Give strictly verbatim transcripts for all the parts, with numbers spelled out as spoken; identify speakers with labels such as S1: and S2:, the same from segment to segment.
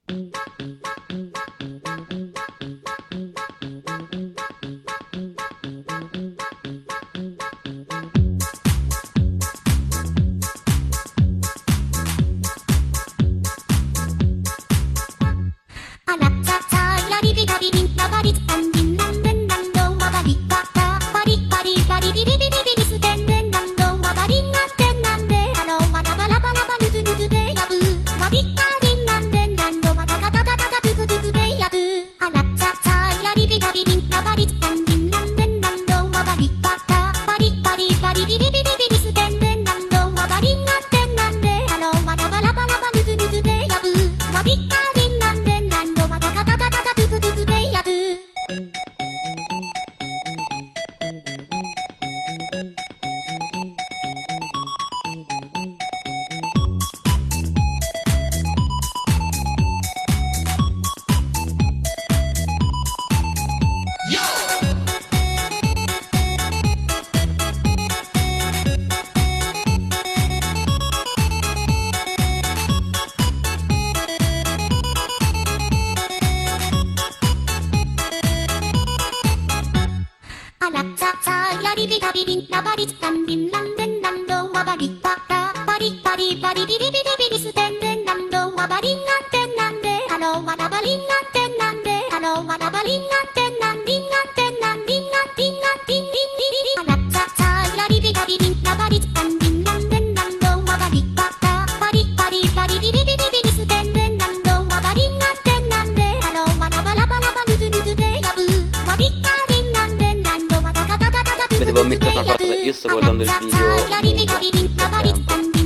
S1: Devo ammettere una cosa, io sto guardando il video.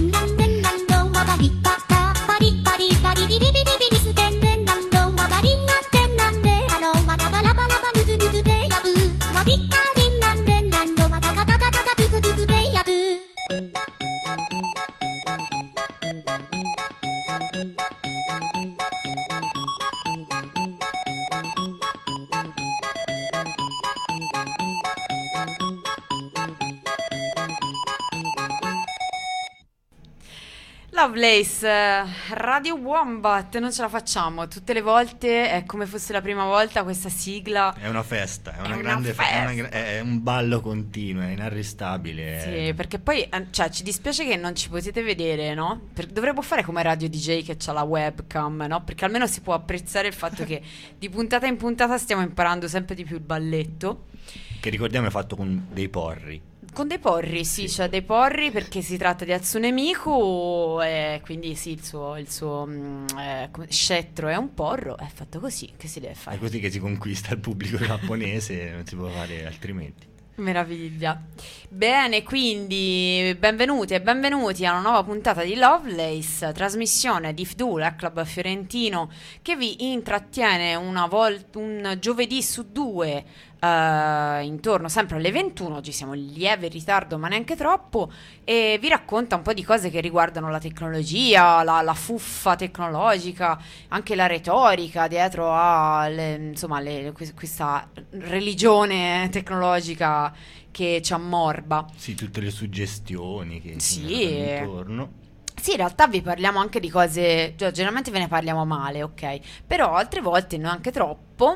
S2: Lovelace, Radio Wombat, non ce la facciamo, tutte le volte è come fosse la prima volta questa sigla.
S3: È una festa, è una,
S2: è
S3: grande
S2: una festa.
S3: Fe- è, una, è un ballo continuo, è inarrestabile.
S2: Sì,
S3: è...
S2: perché poi cioè, ci dispiace che non ci potete vedere, no? Per, dovremmo fare come Radio D J che c'ha la webcam, no? Perché almeno si può apprezzare il fatto che di puntata in puntata stiamo imparando sempre di più il balletto.
S3: Che ricordiamo è fatto con dei porri.
S2: Con dei porri, sì,
S3: Sì.
S2: cioè dei porri perché si tratta di Hatsune Miku e quindi sì, il suo, il suo mm, eh, come- scettro è un porro, è fatto così, che si deve
S3: È
S2: fare?
S3: così che si conquista il pubblico giapponese, non si può fare altrimenti.
S2: Meraviglia. Bene, quindi benvenuti e benvenuti a una nuova puntata di Lovelace, trasmissione di F D U, il Club Fiorentino, che vi intrattiene una volta un giovedì su due eh, intorno sempre alle ventuno. Oggi siamo in lieve ritardo, ma neanche troppo, e vi racconta un po' di cose che riguardano la tecnologia, la, la fuffa tecnologica, anche la retorica dietro a le- insomma, le- que- questa religione tecnologica che ci ammorba.
S3: Sì, tutte le suggestioni che
S2: Sì.
S3: si mettono intorno.
S2: Sì, in realtà vi parliamo anche di cose, cioè, generalmente ve ne parliamo male, ok? Però altre volte neanche troppo.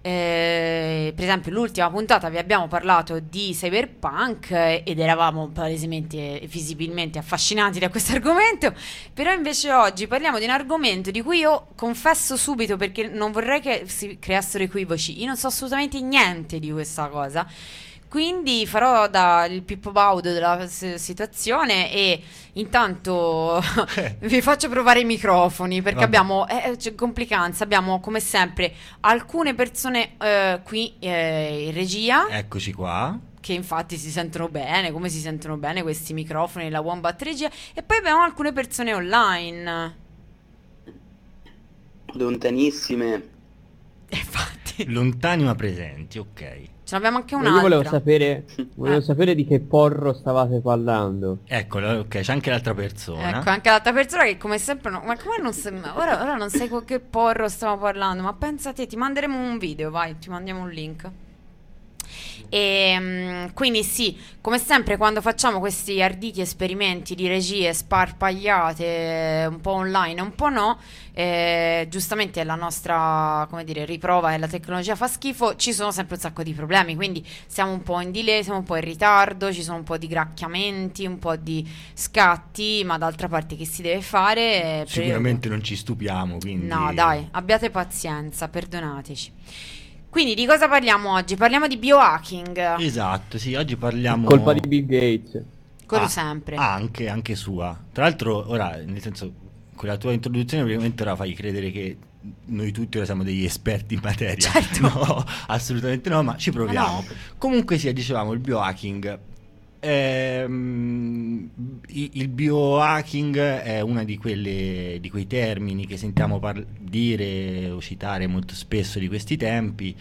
S2: Eh, per esempio, l'ultima puntata vi abbiamo parlato di cyberpunk eh, ed eravamo palesemente, visibilmente affascinati da questo argomento. Però invece oggi parliamo di un argomento di cui io confesso subito, perché non vorrei che si creassero equivoci, io non so assolutamente niente di questa cosa. Quindi farò da il Pippo Baudo della s- situazione e intanto vi faccio provare i microfoni perché
S3: Vabbè.
S2: abbiamo eh, c'è complicanza, abbiamo come sempre alcune persone eh, qui eh, in regia
S3: Eccoci qua.
S2: che infatti si sentono bene, come si sentono bene questi microfoni, la Wombat regia, e poi abbiamo alcune persone online.
S1: Lontanissime.
S2: E infatti
S3: Lontani ma presenti, ok.
S2: ce n'abbiamo anche
S4: Io
S2: un'altra.
S4: volevo sapere, volevo
S2: Eh.
S4: sapere di che porro stavate parlando.
S3: Eccolo, ok, c'è anche l'altra persona.
S2: Ecco, anche l'altra persona che come sempre no- ma come non sai, ora, ora non sai con che porro stiamo parlando, ma pensa te, ti manderemo un video, vai, ti mandiamo un link. E mm, quindi sì, come sempre quando facciamo questi arditi esperimenti di regie sparpagliate, un po' online e un po' no, eh, giustamente la nostra, come dire, riprova e la tecnologia fa schifo, ci sono sempre un sacco di problemi, quindi siamo un po' in delay, siamo un po' in ritardo, ci sono un po' di gracchiamenti, un po' di scatti, ma d'altra parte che si deve fare?
S3: Sicuramente non ci stupiamo, quindi...
S2: No, dai, abbiate pazienza, perdonateci. Quindi di cosa parliamo oggi? Parliamo di biohacking.
S3: Esatto, sì, oggi parliamo...
S4: Colpa di Bill Gates.
S2: Quello
S3: Ah,
S2: sempre.
S3: Anche, anche sua. Tra l'altro, ora, nel senso, con la tua introduzione, ovviamente ora fai credere che noi tutti ora siamo degli esperti in materia.
S2: Certo.
S3: No, assolutamente no, ma ci proviamo.
S2: no.
S3: Comunque sia, dicevamo, il biohacking. Ehm, i- il biohacking è uno di quelle, di quei termini che sentiamo par- dire o citare molto spesso di questi tempi,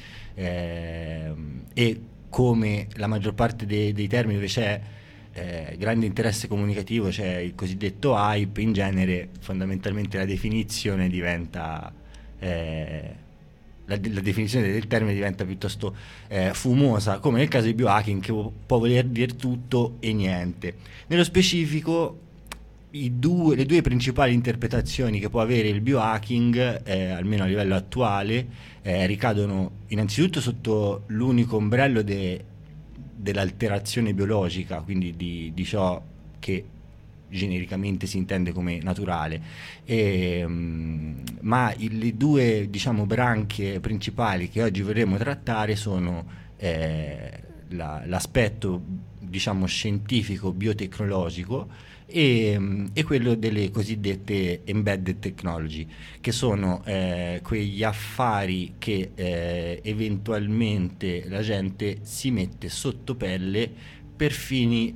S3: ehm, e come la maggior parte dei, dei termini dove c'è eh, grande interesse comunicativo, c'è il cosiddetto hype, in genere fondamentalmente la definizione diventa eh, la, la definizione del termine diventa piuttosto eh, fumosa, come nel caso di biohacking, che può voler dire tutto e niente. Nello specifico, i due, le due principali interpretazioni che può avere il biohacking, eh, almeno a livello attuale, eh, ricadono innanzitutto sotto l'unico ombrello de- dell'alterazione biologica, quindi di, di ciò che genericamente si intende come naturale. E, um, ma il, le due, diciamo, branche principali che oggi vorremmo trattare sono eh, la, l'aspetto, diciamo, scientifico biotecnologico e, um, e quello delle cosiddette embedded technology, che sono eh, quegli affari che eh, eventualmente la gente si mette sotto pelle per fini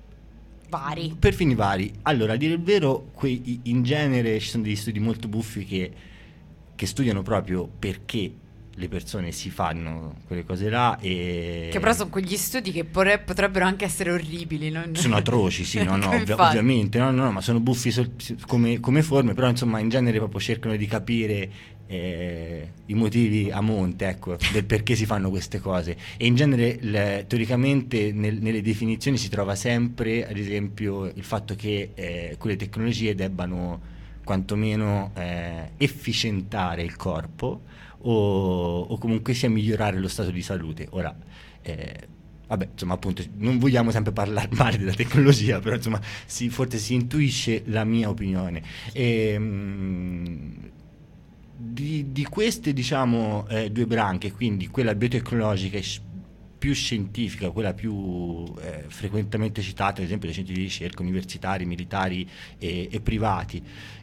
S2: Vari.
S3: per fini vari. Allora, a dire il vero, quei, in genere ci sono degli studi molto buffi che, che studiano proprio perché le persone si fanno quelle cose là, e
S2: Che però sono quegli studi che porre- potrebbero anche essere orribili. Non...
S3: sono atroci, sì, no, no, ovvi-
S2: Infatti.
S3: ovviamente, no, no, ma sono buffi sol- come, come forme, però insomma in genere proprio cercano di capire eh, i motivi a monte, ecco, del perché si fanno queste cose. E in genere le- teoricamente nel- nelle definizioni si trova sempre, ad esempio, il fatto che eh, quelle tecnologie debbano quantomeno eh, efficientare il corpo o, o comunque sia migliorare lo stato di salute. Ora, eh, vabbè, insomma, appunto, non vogliamo sempre parlare male della tecnologia, però insomma, si, forse si intuisce la mia opinione. E, mh, di, di queste, diciamo, eh, due branche, quindi quella biotecnologica e più scientifica, quella più eh, frequentemente citata, ad esempio dai centri di ricerca universitari, militari e, e privati,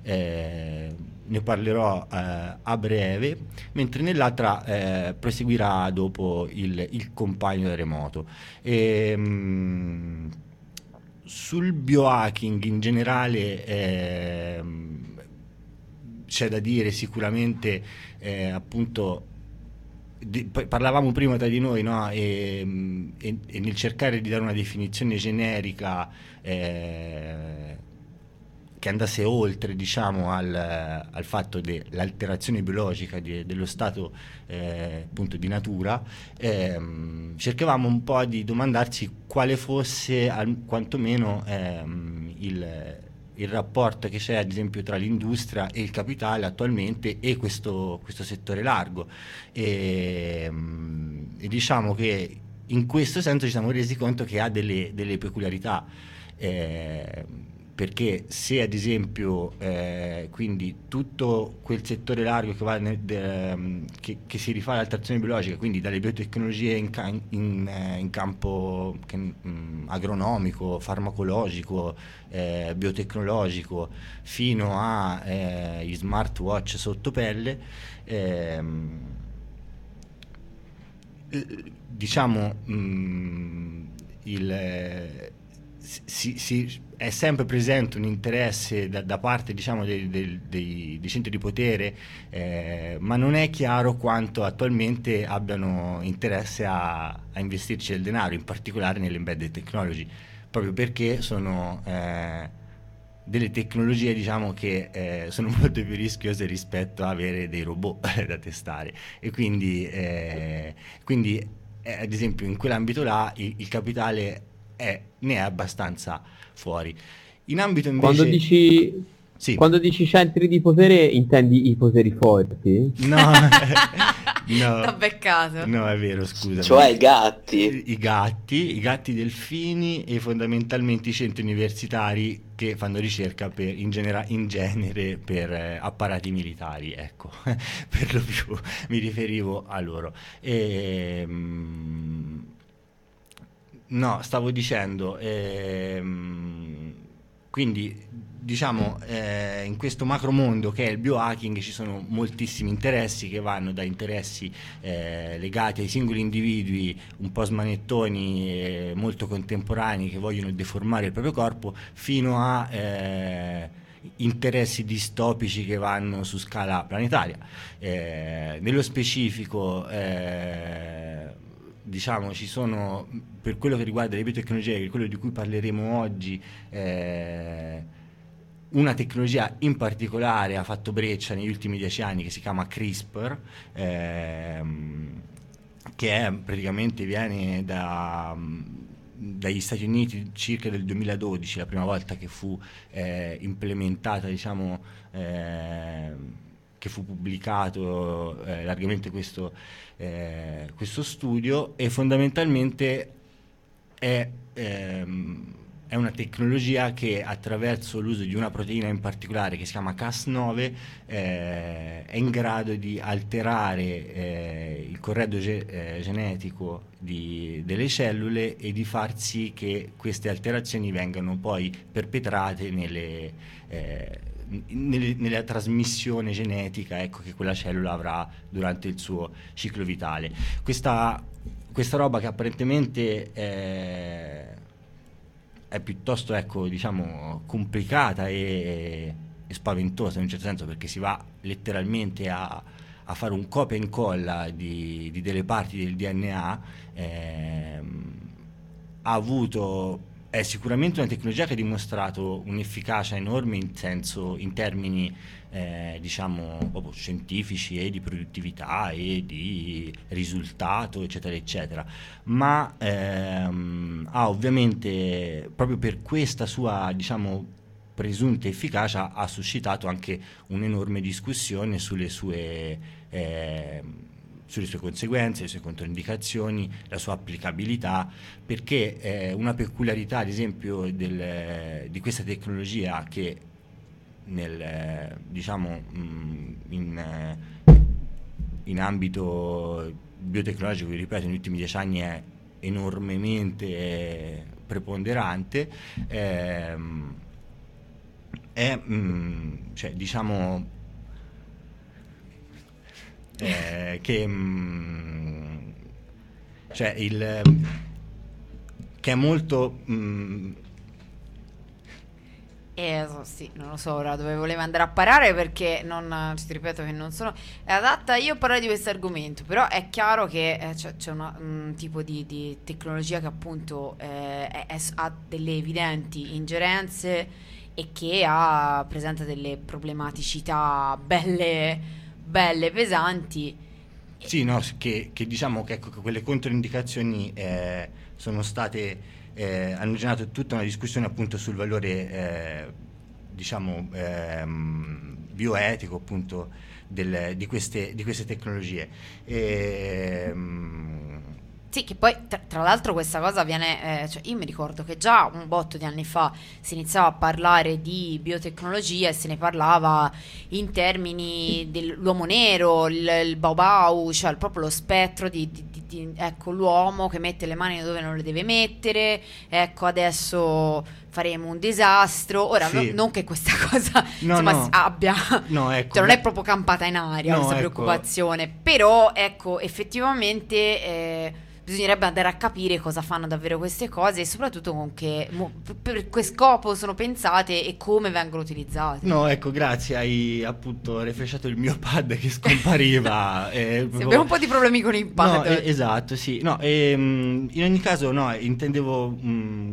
S3: eh, ne parlerò eh, a breve, mentre nell'altra eh, proseguirà dopo il, il compagno da remoto. E, mh, sul biohacking in generale eh, c'è da dire sicuramente eh, appunto. Di, parlavamo prima tra di noi, no? e, e, e nel cercare di dare una definizione generica eh, che andasse oltre, diciamo, al, al fatto dell'alterazione biologica di, dello stato eh, appunto di natura, ehm, cercavamo un po' di domandarci quale fosse al, quantomeno ehm, il il rapporto che c'è ad esempio tra l'industria e il capitale attualmente e questo, questo settore largo, e, e diciamo che in questo senso ci siamo resi conto che ha delle, delle peculiarità, eh, perché se ad esempio eh, quindi tutto quel settore largo che, va nel, de, che, che si rifà all'alterazione biologica, quindi dalle biotecnologie in, ca- in, eh, in campo che, mh, agronomico, farmacologico, eh, biotecnologico, fino agli eh, smartwatch sotto pelle, ehm, diciamo mh, il Si, si, è sempre presente un interesse da, da parte, diciamo, dei, dei, dei, dei centri di potere, eh, ma non è chiaro quanto attualmente abbiano interesse a, a investirci del denaro, in particolare nell'embedded technology, proprio perché sono eh, delle tecnologie, diciamo, che eh, sono molto più rischiose rispetto a avere dei robot da testare, e quindi, eh, quindi eh, ad esempio in quell'ambito là il, il capitale è, ne è abbastanza fuori. In ambito invece...
S4: Quando dici,
S3: Sì.
S4: quando dici centri di potere intendi i poteri forti?
S3: No, no,
S2: T'ho beccato.
S3: no, è vero, scusa.
S1: Cioè i gatti.
S3: I gatti, i gatti delfini e fondamentalmente i centri universitari che fanno ricerca per, in, genera- in genere per eh, apparati militari, ecco, per lo più mi riferivo a loro. Ehm, no, stavo dicendo, ehm, quindi diciamo eh, in questo macromondo che è il biohacking ci sono moltissimi interessi che vanno da interessi eh, legati ai singoli individui un po' smanettoni e molto contemporanei che vogliono deformare il proprio corpo fino a eh, interessi distopici che vanno su scala planetaria. Eh, nello specifico eh, diciamo ci sono, per quello che riguarda le biotecnologie, che è quello di cui parleremo oggi, eh, una tecnologia in particolare ha fatto breccia negli ultimi dieci anni che si chiama CRISPR, ehm, che è, praticamente viene da, dagli Stati Uniti circa del duemiladodici, la prima volta che fu eh, implementata, diciamo, eh, che fu pubblicato eh, largamente questo, eh, questo studio, e fondamentalmente è... Ehm, è una tecnologia che attraverso l'uso di una proteina in particolare che si chiama Cas nove eh, è in grado di alterare eh, il corredo ge- eh, genetico di, delle cellule e di far sì che queste alterazioni vengano poi perpetrate nelle, eh, nelle, nella trasmissione genetica, ecco, che quella cellula avrà durante il suo ciclo vitale. Questa, questa roba che apparentemente eh, è piuttosto, ecco, diciamo, complicata e, e spaventosa in un certo senso, perché si va letteralmente a, a fare un copia e incolla di, di delle parti del D N A. ehm, ha avuto è sicuramente una tecnologia che ha dimostrato un'efficacia enorme in senso, in termini eh, diciamo proprio scientifici e di produttività e di risultato, eccetera eccetera, ma ehm, ha ovviamente, proprio per questa sua, diciamo, presunta efficacia, ha suscitato anche un'enorme discussione sulle sue eh, sulle sue conseguenze, le sue controindicazioni, la sua applicabilità, perché eh, una peculiarità, ad esempio, del, di questa tecnologia, che nel eh, diciamo mh, in, eh, in ambito biotecnologico, vi ripeto, negli ultimi dieci anni è enormemente eh, preponderante, ehm, è mh, cioè, diciamo Eh, che mh, cioè il che è molto mh,
S2: Eh, so- sì, non lo so ora dove voleva andare a parare, perché non, ti ripeto che non sono è adatta io a parlare di questo argomento, però è chiaro che eh, c'è, c'è una- un tipo di, di tecnologia che appunto eh, è- è- ha delle evidenti ingerenze e che ha, presenta delle problematicità belle, belle pesanti.
S3: sì, no, s- che, che diciamo che, ecco, che quelle controindicazioni eh, sono state eh, hanno generato tutta una discussione appunto sul valore eh, diciamo ehm, bioetico, appunto, del- di queste di queste tecnologie. Ehm,
S2: Sì, che poi tra, tra l'altro questa cosa viene, eh, cioè io mi ricordo che già un botto di anni fa si iniziava a parlare di biotecnologia e se ne parlava in termini dell'uomo nero, il, il Baobab, cioè proprio lo spettro di, di- di- di- ecco, l'uomo che mette le mani dove non le deve mettere, ecco adesso faremo un disastro. Ora,
S3: Sì.
S2: no- non che questa cosa
S3: No,
S2: insomma
S3: no.
S2: s- abbia,
S3: no, ecco,
S2: cioè non è proprio campata in aria
S3: No,
S2: questa
S3: ecco.
S2: preoccupazione, però ecco effettivamente eh, bisognerebbe andare a capire cosa fanno davvero queste cose e soprattutto con che, mo- per che scopo sono pensate e come vengono utilizzate.
S3: No, ecco, grazie, hai appunto refresciato il mio pad che scompariva. eh,
S2: Sì,
S3: proprio-
S2: abbiamo un po' di problemi con il pad.
S3: No, eh, esatto, sì. No, ehm, in ogni caso, no, intendevo mh,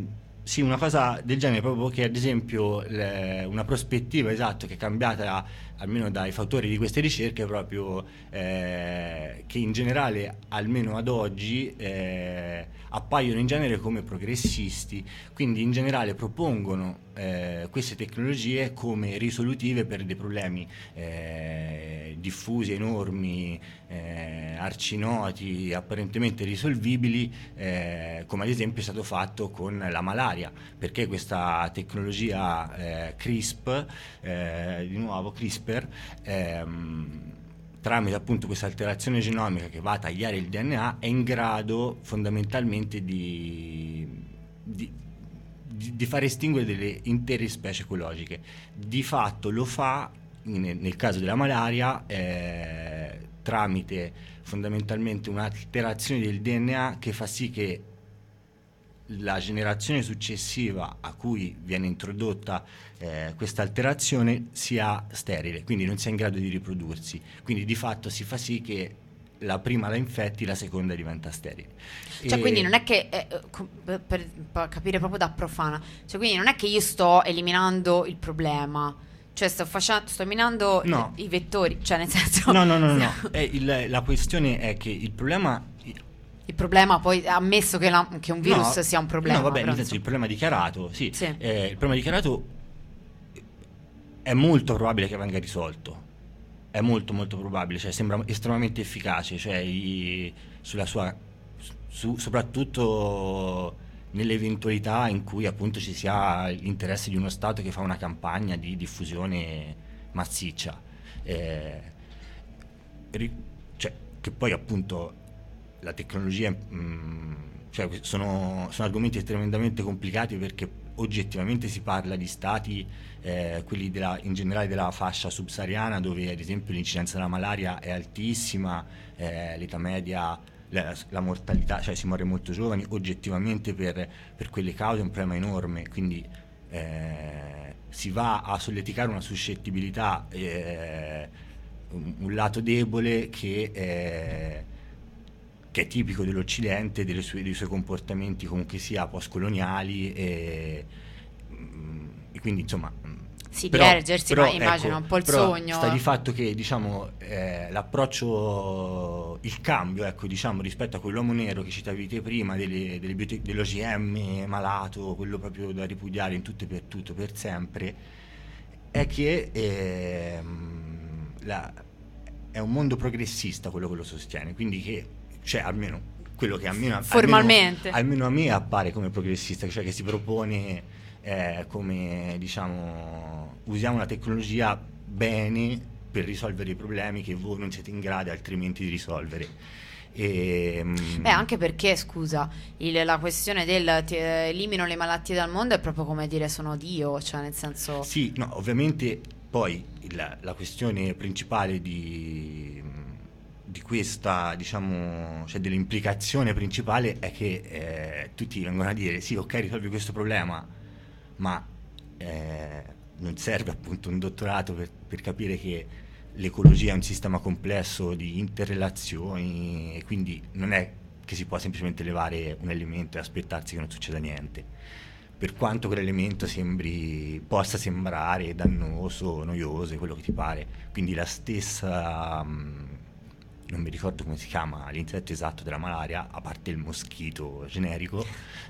S3: Sì, una cosa del genere, proprio che ad esempio le- una prospettiva, esatto, che è cambiata almeno dai fautori di queste ricerche, proprio eh, che in generale, almeno ad oggi, eh, appaiono in genere come progressisti, quindi in generale propongono eh, queste tecnologie come risolutive per dei problemi eh, diffusi, enormi, eh, arcinoti, apparentemente risolvibili, eh, come ad esempio è stato fatto con la malaria, perché questa tecnologia eh, CRISP, eh, di nuovo CRISPR, ehm, tramite appunto questa alterazione genomica che va a tagliare il D N A, è in grado fondamentalmente di, di, di, di far estinguere delle intere specie ecologiche. Di fatto lo fa in, nel caso della malaria eh, tramite fondamentalmente un'alterazione del D N A che fa sì che la generazione successiva a cui viene introdotta eh, questa alterazione sia sterile, quindi non sia in grado di riprodursi, quindi di fatto si fa sì che la prima la infetti, la seconda diventa sterile.
S2: Cioè,
S3: E-
S2: quindi non è che, eh, co- per, per capire proprio da profana, cioè quindi non è che io sto eliminando il problema, cioè sto facendo, sto eliminando
S3: No.
S2: i, i vettori, cioè nel senso...
S3: no no no no, no. È il- la questione è che il problema
S2: Il problema poi, ammesso che, la- che un virus
S3: No,
S2: sia un problema.
S3: no, vabbè,
S2: però,
S3: nel senso, il problema dichiarato, sì,
S2: Sì.
S3: eh, il problema dichiarato è molto probabile che venga risolto. È molto molto probabile, cioè sembra estremamente efficace, cioè i- sulla sua su- soprattutto nell'eventualità in cui appunto ci sia l'interesse di uno Stato che fa una campagna di diffusione massiccia. Eh, ri- cioè, che poi appunto la tecnologia, mh, cioè, sono, sono argomenti estremamente complicati perché oggettivamente si parla di stati, eh, quelli della, in generale della fascia subsahariana, dove ad esempio l'incidenza della malaria è altissima, eh, l'età media, la, la mortalità, cioè si muore molto giovani, oggettivamente per, per quelle cause è un problema enorme, quindi eh, si va a solleticare una suscettibilità, eh, un, un lato debole che eh, che è tipico dell'Occidente, delle sue, dei suoi comportamenti comunque sia postcoloniali e, mm, e quindi insomma
S2: Sì,
S3: però-
S2: di ergersi,
S3: però,
S2: ma immagino
S3: ecco,
S2: un po' il
S3: però
S2: sogno.
S3: sta di fatto che diciamo eh, l'approccio, il cambio ecco diciamo rispetto a quell'uomo nero che citavi te prima delle, delle biote- dell'O G M malato, quello proprio da ripudiare in tutto e per tutto per sempre, è che ehm, la- è un mondo progressista quello che lo sostiene, quindi che cioè almeno quello che almeno,
S2: Formalmente.
S3: almeno, almeno a me appare come progressista, cioè che si propone eh, come diciamo usiamo la tecnologia bene per risolvere i problemi che voi non siete in grado altrimenti di risolvere. E, mm,
S2: Beh, anche perché, scusa, il- la questione del ti- elimino le malattie dal mondo è proprio come dire sono Dio, cioè nel senso...
S3: Sì, no, ovviamente poi la, la questione principale di, di questa, diciamo, cioè dell'implicazione principale è che eh, tutti vengono a dire sì, ok, risolvi questo problema, ma eh, non serve appunto un dottorato per, per capire che l'ecologia è un sistema complesso di interrelazioni e quindi non è che si può semplicemente levare un elemento e aspettarsi che non succeda niente, per quanto quell'elemento sembri, possa sembrare dannoso, noioso, quello che ti pare. Quindi la stessa, mh, non mi ricordo come si chiama l'insetto esatto della malaria, a parte il moschito generico,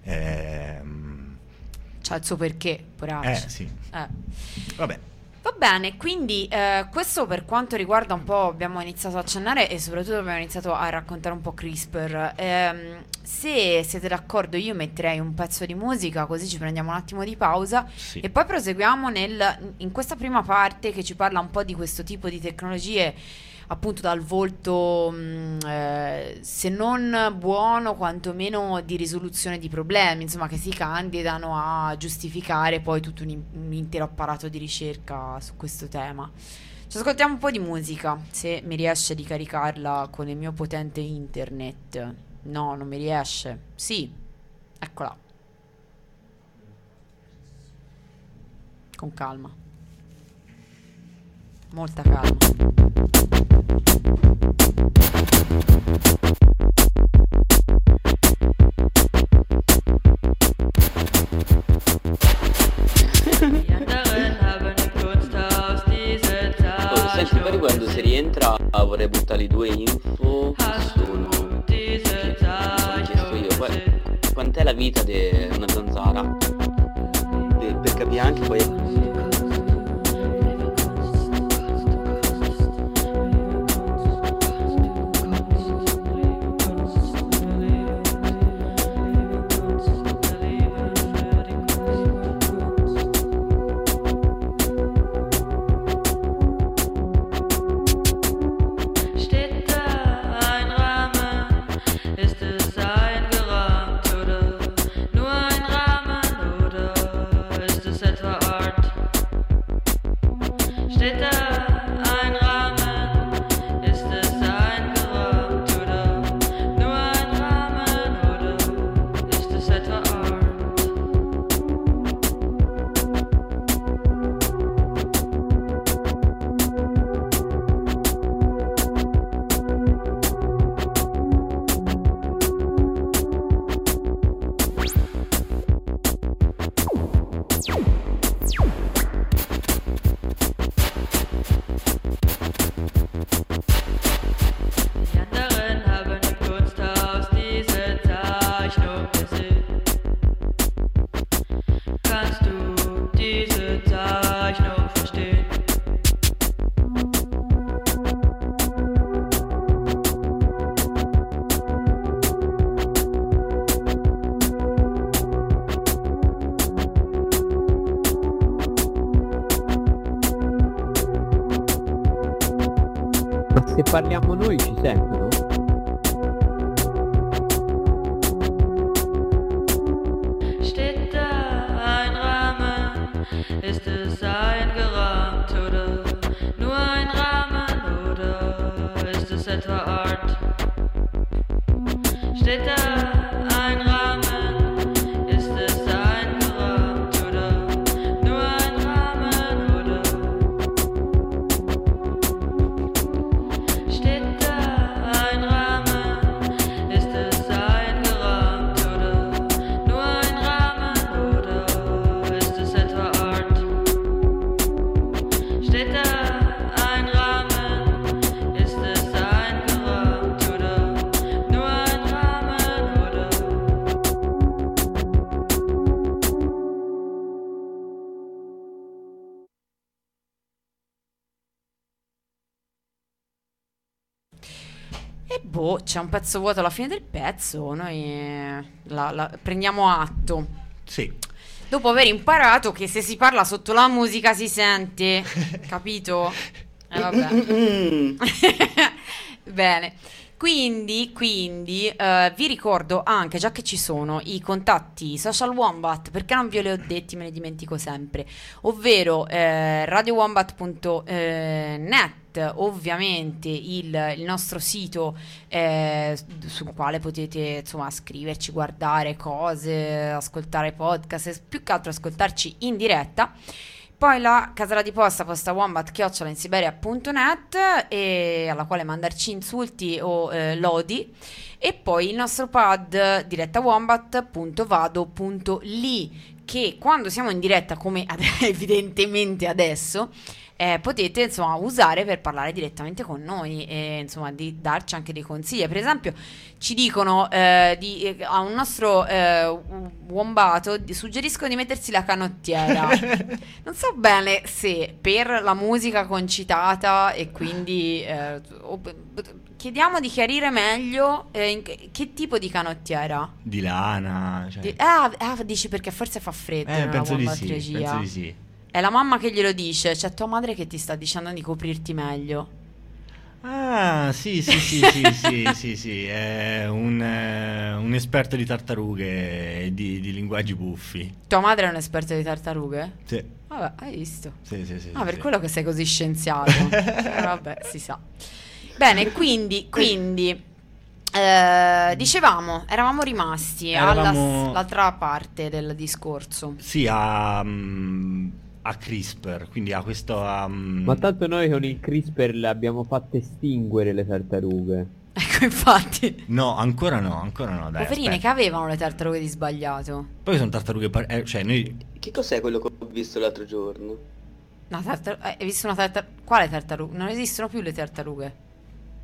S3: ehm,
S2: C'ha il suo perché, poraccio.
S3: eh sì,
S2: Eh.
S3: vabbè.
S2: Va bene, quindi eh, questo per quanto riguarda un po', abbiamo iniziato a accennare e soprattutto abbiamo iniziato a raccontare un po' CRISPR. Ehm, se siete d'accordo io metterei un pezzo di musica così ci prendiamo un attimo di pausa
S3: Sì.
S2: e poi proseguiamo nel, in questa prima parte che ci parla un po' di questo tipo di tecnologie appunto dal volto mh, eh, se non buono quantomeno di risoluzione di problemi, insomma, che si candidano a giustificare poi tutto un, in- un intero apparato di ricerca su questo tema. Ci ascoltiamo un po' di musica, se mi riesce di caricarla con il mio potente internet. No, non mi riesce. Sì, eccola. Con calma. Molta calma.
S1: vorrei buttargli due info che sono che mi sono chiesto io. Qua- quant'è la vita di una zanzara? Per, per capire anche poi.
S4: Se parliamo noi ci sentono?
S5: Steht da ein Rahmen? Ist es eingerahmt oder nur ein Rahmen oder ist es etwa Art? Steht da ein Rahmen? Ist es eingerahmt oder nur ein Rahmen oder steht da ein Rahmen? Ist es eingerahmt oder nur ein Rahmen oder ist es etwa Art? Steht da ein Rahmen? Ist es eingerahmt oder nur ein Rahmen oder
S2: E boh, c'è un pezzo vuoto alla fine del pezzo, noi eh, la- la- prendiamo atto.
S3: Sì.
S2: Dopo aver imparato che se si parla sotto la musica si sente, capito? Eh, vabbè.
S1: Mm.
S2: Bene. Quindi, quindi eh, vi ricordo anche, già che ci sono, i contatti social Wombat, perché non ve li ho detti, me ne dimentico sempre, ovvero eh, radio wombat punto net, ovviamente il, il nostro sito eh, sul quale potete insomma scriverci, guardare cose, ascoltare podcast, e più che altro ascoltarci in diretta. Poi la casella di posta posta wombat chiocciola in siberia punto net, e alla quale mandarci insulti o eh, lodi, e poi il nostro pad diretta wombat punto vado punto li, che quando siamo in diretta, come ad- evidentemente adesso, eh, potete insomma usare per parlare direttamente con noi e insomma di darci anche dei consigli. Per esempio ci dicono eh, di, eh, a un nostro eh, wombato di- suggeriscono di mettersi la canottiera. Non so bene se per la musica concitata e quindi eh, o- chiediamo di chiarire meglio eh, in che, che tipo di canottiera.
S3: Di lana, cioè.
S2: Di- ah, ah, dici perché forse fa freddo
S3: Eh,
S2: nella
S3: penso di
S2: wombat
S3: sì,
S2: regia.
S3: penso di sì.
S2: È la mamma che glielo dice, c'è tua madre che ti sta dicendo di coprirti meglio.
S3: Ah, sì, sì, sì, sì, sì, sì, sì, è un, eh, un esperto di tartarughe e di, di linguaggi buffi.
S2: Tua madre è un esperto di tartarughe?
S3: Sì,
S2: Vabbè, hai visto?
S3: sì, sì, sì.
S2: Ah,
S3: sì,
S2: per
S3: sì.
S2: quello che sei così scienziato. Eh, vabbè, si sa. Bene, quindi, quindi eh, dicevamo, eravamo rimasti alla
S3: Eravamo-
S2: s- l'altra parte del discorso.
S3: Sì, a, mm, a CRISPR, quindi a questo... a, mm,
S4: Ma tanto noi con il CRISPR le abbiamo fatte estinguere le tartarughe.
S2: Ecco, infatti.
S3: No, ancora no, ancora no, dai,
S2: Poverine, che
S3: aspetta.
S2: avevano le tartarughe di sbagliato.
S3: Poi sono tartarughe... par- eh, cioè, noi...
S1: Che cos'è quello che ho visto l'altro giorno?
S2: Una tartar- eh, hai visto una tartaruga? Quale tartaruga? Non esistono più le tartarughe.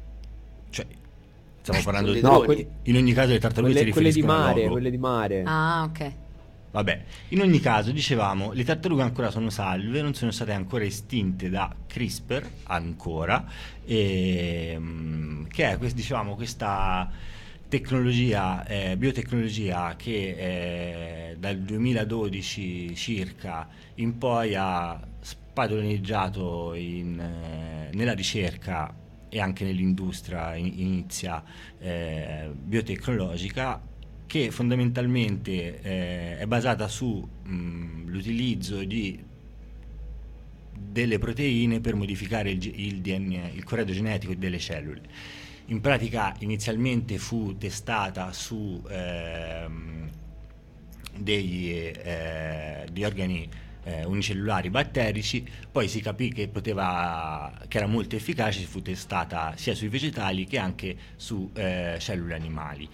S3: cioè stiamo parlando
S1: Sono
S3: di...
S1: dei
S4: No,
S1: droni.
S4: quelli-
S3: In ogni caso le tartarughe
S4: Quelle,
S3: si
S4: quelle di
S3: riferiscono al
S4: mare,
S3: logo.
S4: quelle di mare.
S2: Ah, ok.
S3: Vabbè, in ogni caso, dicevamo, le tartarughe ancora sono salve, non sono state ancora estinte da CRISPR, ancora, e, mm, che è, quest- dicevamo, questa tecnologia, eh, biotecnologia che eh, dal duemiladodici circa in poi ha spadroneggiato in, eh, nella ricerca e anche nell'industria in- inizia eh, biotecnologica, che fondamentalmente eh, è basata su mh, l'utilizzo di delle proteine per modificare il, G- il D N A, il corredo genetico delle cellule. In pratica inizialmente fu testata su ehm, degli, eh, di organi eh, unicellulari batterici, poi si capì che poteva, che era molto efficace, fu testata sia sui vegetali che anche su eh, cellule animali.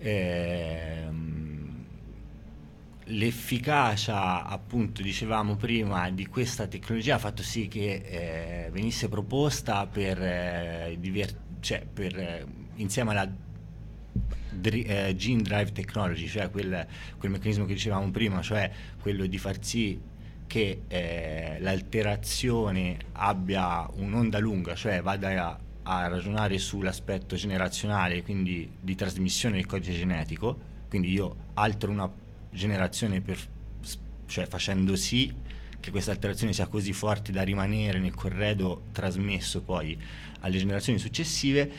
S3: Ehm, l'efficacia, appunto, dicevamo prima, di questa tecnologia ha fatto sì che eh, venisse proposta per, eh, diver- cioè per eh, insieme alla dri- eh, gene drive technology, cioè quel, quel meccanismo che dicevamo prima, cioè quello di far sì che eh, l'alterazione abbia un'onda lunga, cioè vada a, a ragionare sull'aspetto generazionale, quindi di trasmissione del codice genetico. Quindi io altero una generazione per, cioè facendo sì che questa alterazione sia così forte da rimanere nel corredo trasmesso poi alle generazioni successive.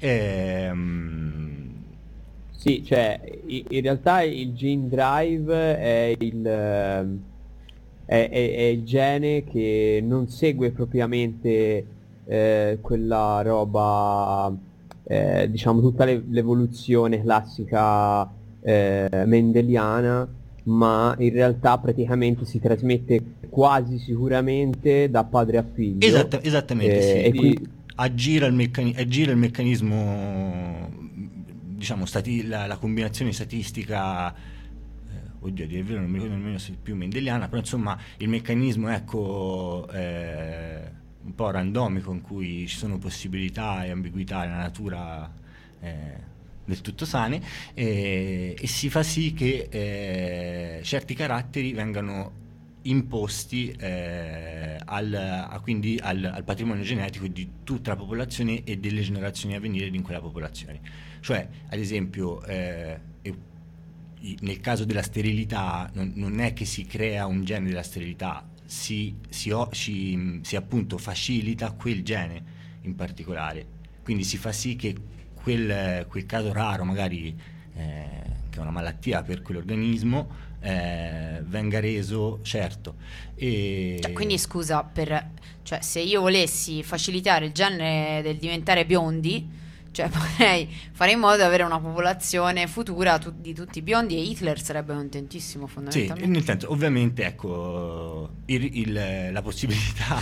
S3: Ehm,
S4: Sì, cioè i- in realtà il gene drive è il, ehm, è, è- è il gene che non segue propriamente eh, quella roba, eh, diciamo tutta l'e- l'evoluzione classica eh, mendeliana, ma in realtà praticamente si trasmette quasi sicuramente da padre a figlio.
S3: Esatta- esattamente,
S4: eh,
S3: sì.
S4: e qui
S3: aggira il, meccani- aggira il meccanismo, diciamo, stati- la, la combinazione statistica, eh, oddio, a dire il vero non mi ricordo nemmeno se è più mendeliana, però insomma il meccanismo, ecco, eh, un po' randomico, in cui ci sono possibilità e ambiguità nella natura eh, del tutto sane, eh, e si fa sì che eh, certi caratteri vengano imposti eh, al, a- quindi al, al patrimonio genetico di tutta la popolazione e delle generazioni a venire in quella popolazione. Cioè, ad esempio, eh, e- i- nel caso della sterilità non, non è che si crea un gene della sterilità, si, si, o- si- si appunto facilita quel gene in particolare. Quindi si fa sì che quel, quel caso raro, magari eh, che è una malattia per quell'organismo, eh, venga reso certo. E...
S2: Cioè, quindi scusa, per, cioè, se io volessi facilitare il genere del diventare biondi, cioè potrei fare in modo di avere una popolazione futura tu- di tutti biondi, e Hitler sarebbe contentissimo
S3: Sì,
S2: fondamentalmente.
S3: nel senso, ovviamente, ecco, il- il- la possibilità,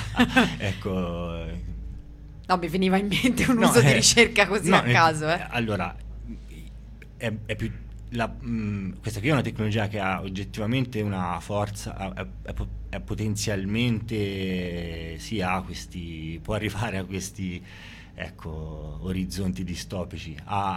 S3: ecco...
S2: No, mi veniva in mente un
S3: No,
S2: uso di
S3: eh,
S2: ricerca così
S3: no,
S2: a
S3: nel-
S2: caso, eh.
S3: Allora, è, è più... La, mh, questa qui è una tecnologia che ha oggettivamente una forza, ha- è, è po- è potenzialmente, sì, ha questi, può arrivare a questi, ecco, orizzonti distopici,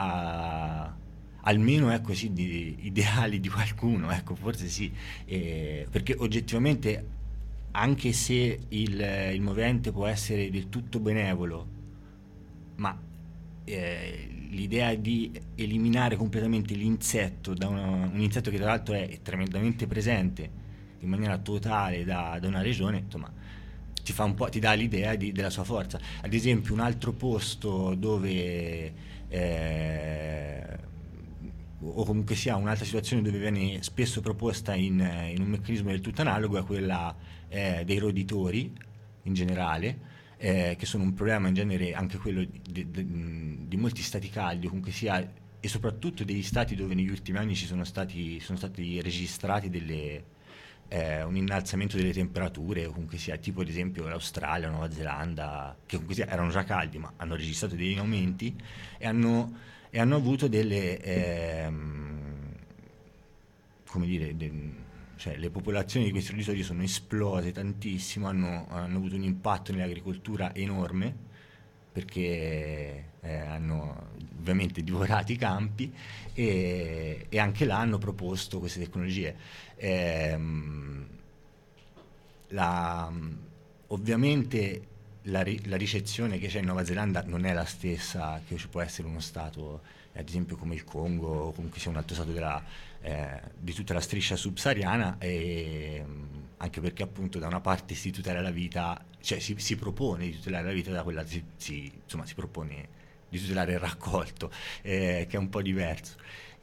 S3: ha almeno, ecco, sì, di, ideali di qualcuno, ecco, forse sì, eh, perché oggettivamente, anche se il, il movente può essere del tutto benevolo, ma eh, l'idea di eliminare completamente l'insetto, da una- un insetto che tra l'altro è tremendamente presente in maniera totale da, da una regione, insomma, ti fa un po', ti dà l'idea di- della sua forza. Ad esempio, un altro posto dove eh, o comunque sia un'altra situazione dove viene spesso proposta in, in un meccanismo del tutto analogo è quella eh, dei roditori in generale, eh, che sono un problema in genere anche quello di, di- di molti stati caldi, o comunque sia, e soprattutto degli stati dove negli ultimi anni ci sono stati, sono stati registrati delle, eh, un innalzamento delle temperature, o comunque sia, tipo ad esempio l'Australia, la Nuova Zelanda, che comunque sia, erano già caldi ma hanno registrato degli aumenti e hanno, e hanno avuto delle, ehm, come dire, de- cioè le popolazioni di questi roditori sono esplose tantissimo, hanno, hanno avuto un impatto nell'agricoltura enorme, perché eh, hanno ovviamente divorato i campi e, e anche là hanno proposto queste tecnologie. Ehm, la, ovviamente la, ri- la ricezione che c'è in Nuova Zelanda non è la stessa che ci può essere uno stato, eh, ad esempio come il Congo, o comunque sia un altro stato della, eh, di tutta la striscia subsahariana, e, mh, anche perché appunto da una parte si tutela la vita, cioè si, si propone di tutelare la vita, da quella si, si, insomma si propone di tutelare il raccolto, eh, che è un po' diverso.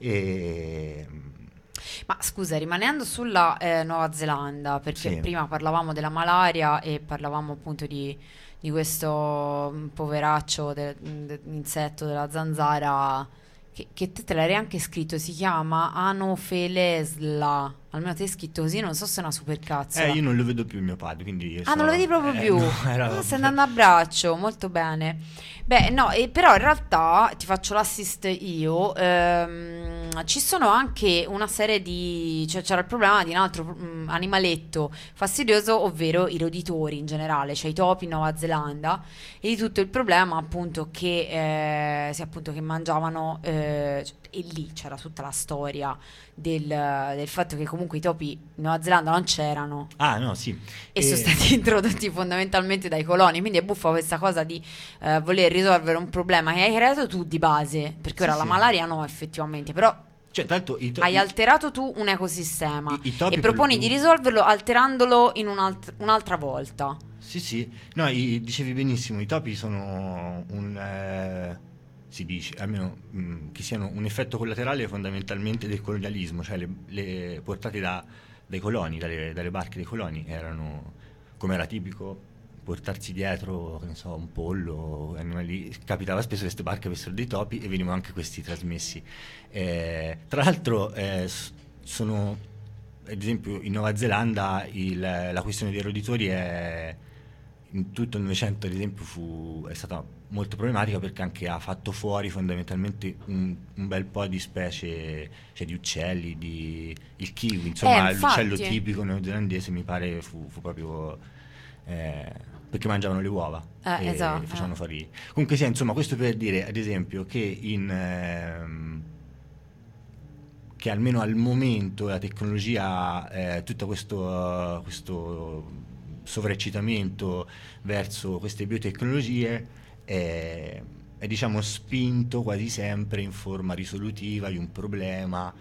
S3: E,
S2: Ma scusa, rimanendo sulla eh, Nuova Zelanda, perché
S3: Sì.
S2: prima parlavamo della malaria e parlavamo appunto di, di questo mm, poveraccio de- de- insetto della zanzara, che, che te te l'hai anche scritto, si chiama Anophelesla, almeno te è scritto così, non so se è una supercazzola.
S3: Eh, io non lo vedo più mio padre, quindi io
S2: Ah,
S3: so-
S2: non lo vedi proprio
S3: eh,
S2: più?
S3: no, era-
S2: Ah, stai andando a braccio, molto bene. Beh, no, e però in realtà ti faccio l'assist io. Ehm, ci sono anche una serie di. Cioè, c'era il problema di un altro mm, animaletto fastidioso, ovvero i roditori in generale, cioè i topi in Nuova Zelanda, e di tutto il problema appunto che, eh, sì, appunto che mangiavano. eh, e lì c'era tutta la storia del, del fatto che comunque i topi in Nuova Zelanda non c'erano.
S3: Ah, no, sì.
S2: E sono stati introdotti fondamentalmente dai coloni, quindi è buffa questa cosa di eh, voler risolvere un problema che hai creato tu di base, perché
S3: Sì,
S2: ora la
S3: sì.
S2: malaria no effettivamente, però
S3: Cioè, tra l'altro i to-
S2: hai
S3: i-
S2: alterato tu un ecosistema
S3: I- i topi
S2: e proponi
S3: per-
S2: di risolverlo alterandolo in un'alt- un'altra volta.
S3: Sì, sì, no, i- dicevi benissimo, i topi sono un, eh, si dice, almeno mh, che siano un effetto collaterale fondamentalmente del colonialismo, cioè le, le portate da, dai coloni, dalle, dalle barche dei coloni, erano, come era tipico, portarsi dietro, che ne so, un pollo, animali. Capitava spesso che queste barche avessero dei topi e venivano anche questi trasmessi. Eh, tra l'altro eh, s- sono, ad esempio in Nuova Zelanda il- la questione dei roditori è in tutto il Novecento, ad esempio, fu, è stata molto problematica perché anche ha fatto fuori fondamentalmente un, un bel po' di specie, cioè di uccelli, di, il kiwi, insomma,
S2: Eh, infatti.
S3: l'uccello tipico neozelandese mi pare fu, fu proprio eh, perché mangiavano le uova
S2: Eh,
S3: e
S2: esatto,
S3: facevano
S2: eh.
S3: fuori. Comunque sì, insomma, questo per dire, ad esempio, che in ehm, che almeno al momento la tecnologia, eh, tutto questo, questo sovraeccitamento verso queste biotecnologie è, è diciamo spinto quasi sempre in forma risolutiva di un problema,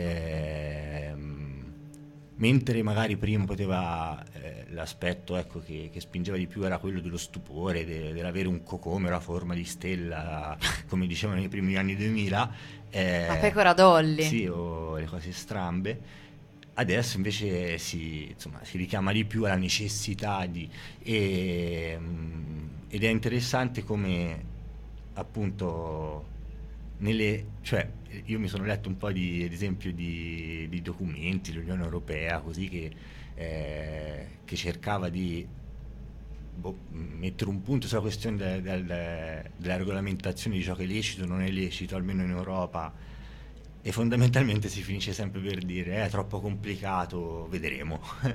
S3: ehm, mentre magari prima poteva, eh, l'aspetto ecco, che, che spingeva di più era quello dello stupore, de- dell'avere un cocomero a forma di stella, come dicevano nei primi anni duemila. eh,
S2: La pecora Dolly.
S3: Sì, o le cose strambe. Adesso invece si, insomma, si richiama di più alla necessità di... e, mm, ed è interessante come appunto nelle, cioè io mi sono letto un po' di, ad esempio di, di documenti dell'Unione Europea così che, eh, che cercava di boh, mettere un punto sulla questione del- del- della regolamentazione di ciò che è lecito o non è lecito, almeno in Europa, e fondamentalmente si finisce sempre per dire è troppo complicato, vedremo.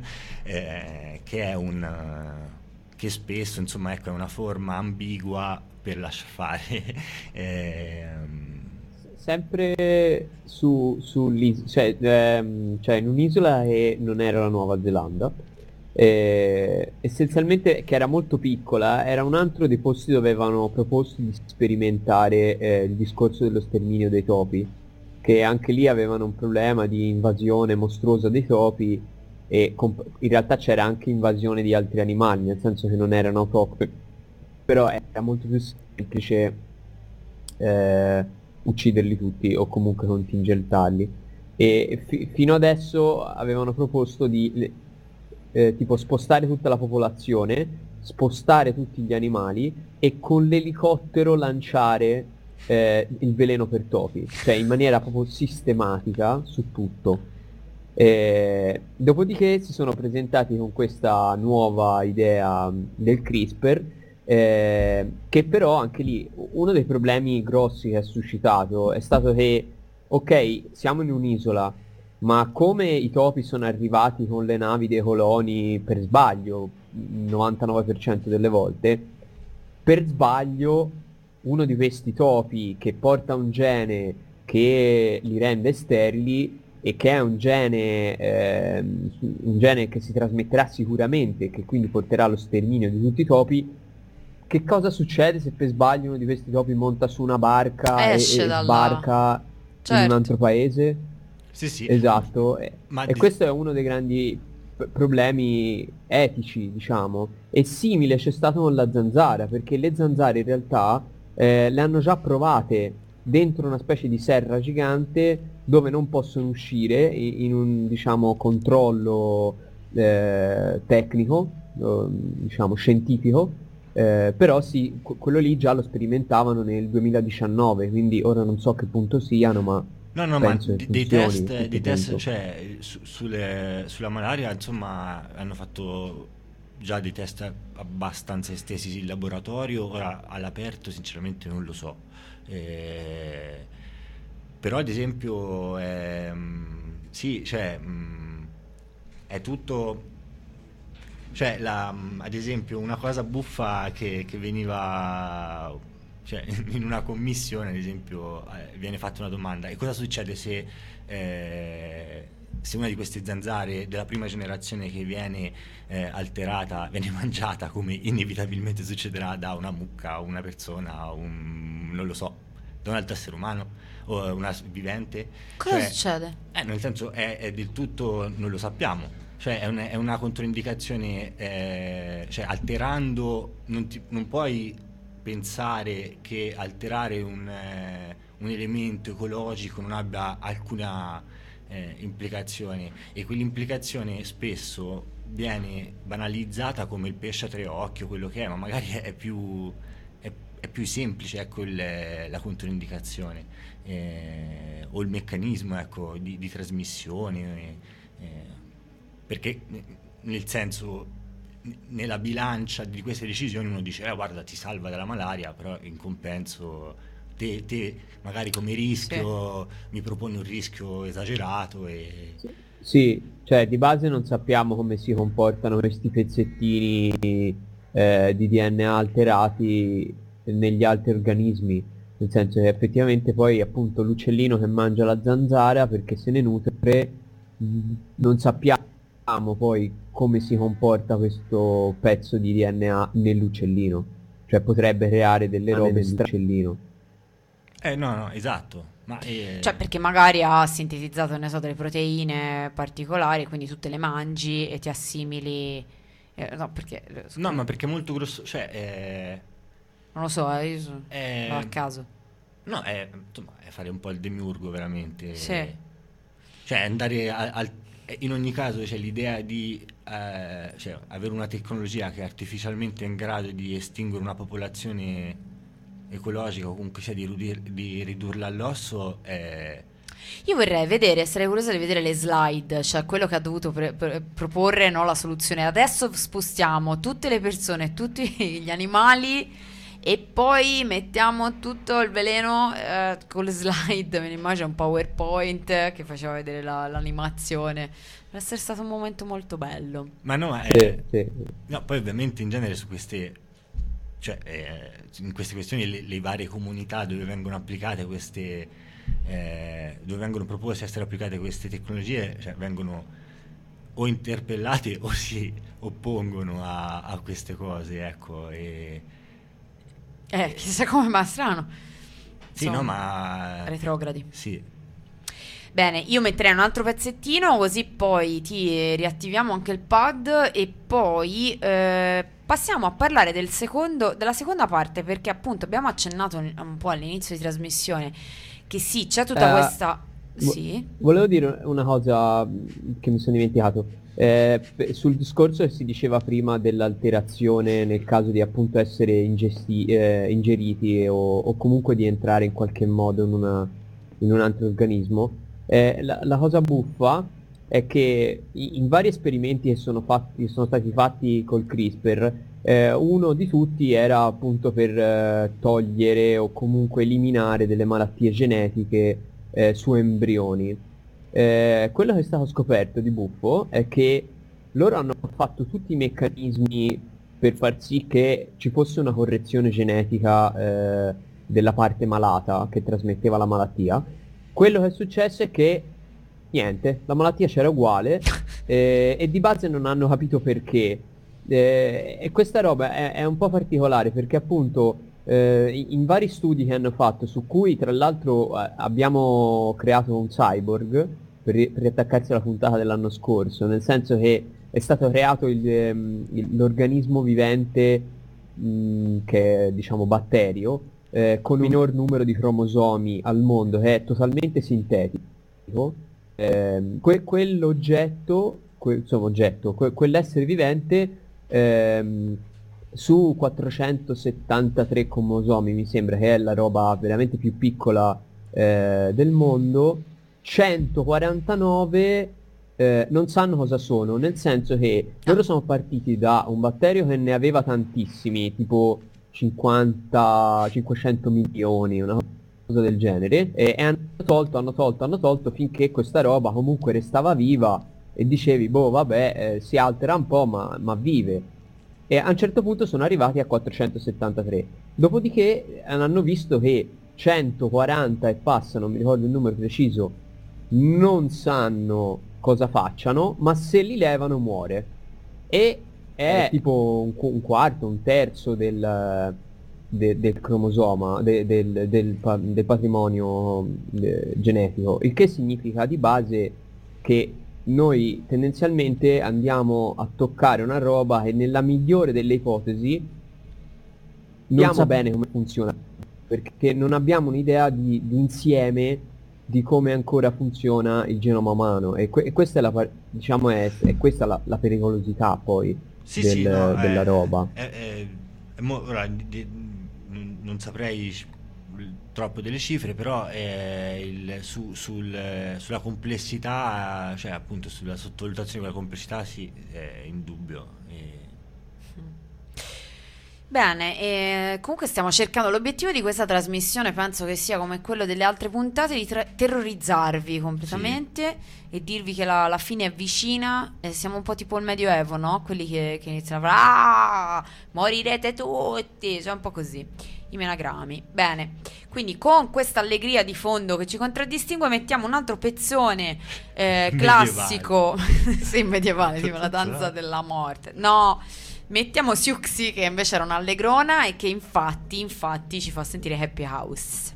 S3: Eh, che è un eh, che spesso insomma ecco è una forma ambigua per lasciar fare. Ehm,
S4: Sempre su, sull'isola, cioè, ehm, cioè in un'isola che non era la Nuova Zelanda, eh, essenzialmente che era molto piccola, era un altro dei posti dove avevano proposto di sperimentare eh, il discorso dello sterminio dei topi, che anche lì avevano un problema di invasione mostruosa dei topi e comp- in realtà c'era anche invasione di altri animali, nel senso che non erano autoctoni, però era molto più semplice eh, ucciderli tutti o comunque contingentarli. E fi- fino adesso avevano proposto di le- eh, tipo spostare tutta la popolazione, spostare tutti gli animali e con l'elicottero lanciare eh, il veleno per topi, cioè in maniera proprio sistematica su tutto. Eh, dopodiché si sono presentati con questa nuova idea mh, del CRISPR, eh, che però anche lì uno dei problemi grossi che ha suscitato è stato che, ok, siamo in un'isola, ma come i topi sono arrivati con le navi dei coloni per sbaglio, il novantanove per cento delle volte, per sbaglio uno di questi topi che porta un gene che li rende sterili e che è un gene, ehm, un gene che si trasmetterà sicuramente, che quindi porterà allo sterminio di tutti i topi, che cosa succede se per sbaglio uno di questi topi monta su una barca e,
S2: Esce
S4: e
S2: dalla-
S4: sbarca in
S2: Certo.
S4: un altro paese?
S3: Sì, sì.
S4: Esatto, e,
S3: Ma
S4: e
S3: di-
S4: questo è uno dei grandi p- problemi etici, diciamo. E simile c'è stato con la zanzara, perché le zanzare in realtà eh, le hanno già provate dentro una specie di serra gigante dove non possono uscire i- in un, diciamo, controllo eh, tecnico, eh, diciamo scientifico, eh, però sì, que- quello lì già lo sperimentavano nel duemiladiciannove, quindi ora non so che punto siano, ma
S3: No, no, ma
S4: penso che
S3: de- dei
S4: funzioni
S3: test,
S4: a questo
S3: dei test,
S4: punto.
S3: cioè, su- sulle- sulla malaria, insomma, hanno fatto già dei test abbastanza estesi in laboratorio, ora all'aperto sinceramente non lo so. Eh, però ad esempio, ehm, sì, cioè, mh, è tutto... Cioè, la- ad esempio, una cosa buffa che, che veniva, cioè, in una commissione, ad esempio, eh, viene fatta una domanda: e cosa succede se, eh, se una di queste zanzare della prima generazione che viene eh, alterata, viene mangiata, come inevitabilmente succederà da una mucca, una persona, un, non lo so, da un altro essere umano o una vivente?
S2: Cosa
S3: Cioè,
S2: succede?
S3: eh, nel senso, è, è del tutto, non lo sappiamo. Cioè, è, un- è una controindicazione, eh, cioè, alterando, non, ti- non puoi pensare che alterare un, eh, un elemento ecologico non abbia alcuna eh, implicazione, e quell'implicazione spesso viene banalizzata come il pesce a tre occhi o quello che è, ma magari è più, è, è più semplice, ecco, il- la controindicazione, eh, o il meccanismo, ecco, di, di trasmissione. eh, perché n- nel senso, n- nella bilancia di queste decisioni uno dice: eh, guarda, ti salva dalla malaria, però in compenso te, te magari come rischio mi proponi un rischio esagerato e...
S4: Sì, cioè di base non sappiamo come si comportano questi pezzettini eh, di D N A alterati negli altri organismi, nel senso che effettivamente poi appunto l'uccellino che mangia la zanzara perché se ne nutre, mh, non sappiamo poi come si comporta questo pezzo di D N A nell'uccellino, cioè potrebbe creare delle robe nell'uccellino.
S3: Eh no, no, esatto, ma eh,
S2: Cioè, perché magari ha sintetizzato, ne so, delle proteine particolari, quindi tu te le mangi e ti assimili. eh, no, perché eh,
S3: no, ma perché è molto grosso, cioè eh,
S2: non lo so, eh, io so-
S3: eh,
S2: vado a caso.
S3: no, è, insomma, è fare un po' il demiurgo veramente.
S2: Sì.
S3: Cioè andare a- al... in ogni caso c'è l'idea di eh, cioè, avere una tecnologia che è artificialmente in grado di estinguere una popolazione ecologica o comunque sia di, rudir- di ridurla all'osso. è-
S2: Io vorrei vedere, sarei curiosa di vedere le slide, cioè quello che ha dovuto pre- pre- proporre, no, la soluzione. Adesso spostiamo tutte le persone, tutti gli animali e poi mettiamo tutto il veleno eh, con le slide. Me ne immagino un PowerPoint che faceva vedere la- l'animazione. Deve essere stato un momento molto bello.
S3: Ma no, è...
S4: Sì, sì.
S3: No, poi ovviamente in genere su queste, cioè eh, in queste questioni le, le varie comunità dove vengono applicate queste, eh, dove vengono proposte essere applicate queste tecnologie, cioè vengono o interpellate o si oppongono a, a queste cose, ecco. E,
S2: Eh, chissà come, ma strano.
S3: sì, no, ma...
S2: Retrogradi.
S3: Sì.
S2: Bene, io metterei un altro pezzettino così poi ti eh, riattiviamo anche il pad e poi eh, passiamo a parlare del secondo, della seconda parte, perché appunto abbiamo accennato un, un po' all'inizio di trasmissione che sì, c'è tutta
S4: Eh,
S2: questa...
S4: vo-
S2: Sì?
S4: Volevo dire una cosa mh, che mi sono dimenticato. Eh, pe- sul discorso che si diceva prima dell'alterazione nel caso di appunto essere ingesti- eh, ingeriti o, o comunque di entrare in qualche modo in, una- in un altro organismo, eh, la, la cosa buffa è che i- in vari esperimenti che sono, fatti, sono stati fatti col CRISPR, eh, uno di tutti era appunto per eh, togliere o comunque eliminare delle malattie genetiche eh, su embrioni. Eh, quello che è stato scoperto di buffo è che loro hanno fatto tutti i meccanismi per far sì che ci fosse una correzione genetica eh, della parte malata che trasmetteva la malattia. Quello che è successo è che niente, la malattia c'era uguale eh, e di base non hanno capito perché. Eh, e questa roba è, è un po' particolare perché appunto eh, in, in vari studi che hanno fatto, su cui tra l'altro eh, abbiamo creato un cyborg per, ri- per riattaccarsi alla puntata dell'anno scorso, nel senso che è stato creato il, ehm, il- l'organismo vivente mh, che è diciamo batterio eh, con il minor numero di cromosomi al mondo, che è totalmente sintetico. Ehm, que- quell'oggetto, que- insomma oggetto, que- quell'essere vivente ehm, su quattrocentosettantatré cromosomi, mi sembra che è la roba veramente più piccola eh, del mondo, centoquarantanove eh, non sanno cosa sono, nel senso che loro sono partiti da un batterio che ne aveva tantissimi, tipo cinquanta cinquecento milioni, una cosa del genere, e, e hanno tolto, hanno tolto, hanno tolto finché questa roba comunque restava viva e dicevi, boh, vabbè, eh, si altera un po', ma, ma vive. E a un certo punto sono arrivati a quattrocentosettantatré. Dopodiché eh, hanno visto che centoquaranta e passa, non mi ricordo il numero preciso, non sanno cosa facciano, ma se li levano muore. E è tipo un, qu- un quarto, un terzo del, de- del cromosoma, de- del, del pa- del patrimonio eh, genetico, il che significa di base che noi tendenzialmente andiamo a toccare una roba che nella migliore delle ipotesi non sappiamo bene come funziona, perché non abbiamo un'idea di, di insieme di come ancora funziona il genoma umano, e, que- e questa è la par- diciamo è, è questa la, la pericolosità poi
S3: Sì,
S4: del-
S3: sì, no,
S4: della
S3: è-
S4: roba.
S3: è- è- è mo- ora, di- di- non non saprei c- troppo delle cifre, però è il- su- sul- sulla complessità, cioè appunto sulla sottovalutazione della complessità, sì, è indubbio. E-
S2: Bene, e comunque stiamo cercando, l'obiettivo di questa trasmissione penso che sia come quello delle altre puntate, di tra- terrorizzarvi completamente e dirvi che la, la fine è vicina, e siamo un po' tipo il Medioevo, no? Quelli che, che iniziano a fare "Ah, morirete tutti", cioè un po' così, i menagrami. Bene, quindi con questa allegria di fondo che ci contraddistingue mettiamo un altro pezzone eh, classico, sì, medievale, tipo la danza della morte. No, mettiamo Siuxi, che invece era un'allegrona e che infatti, infatti ci fa sentire Happy House.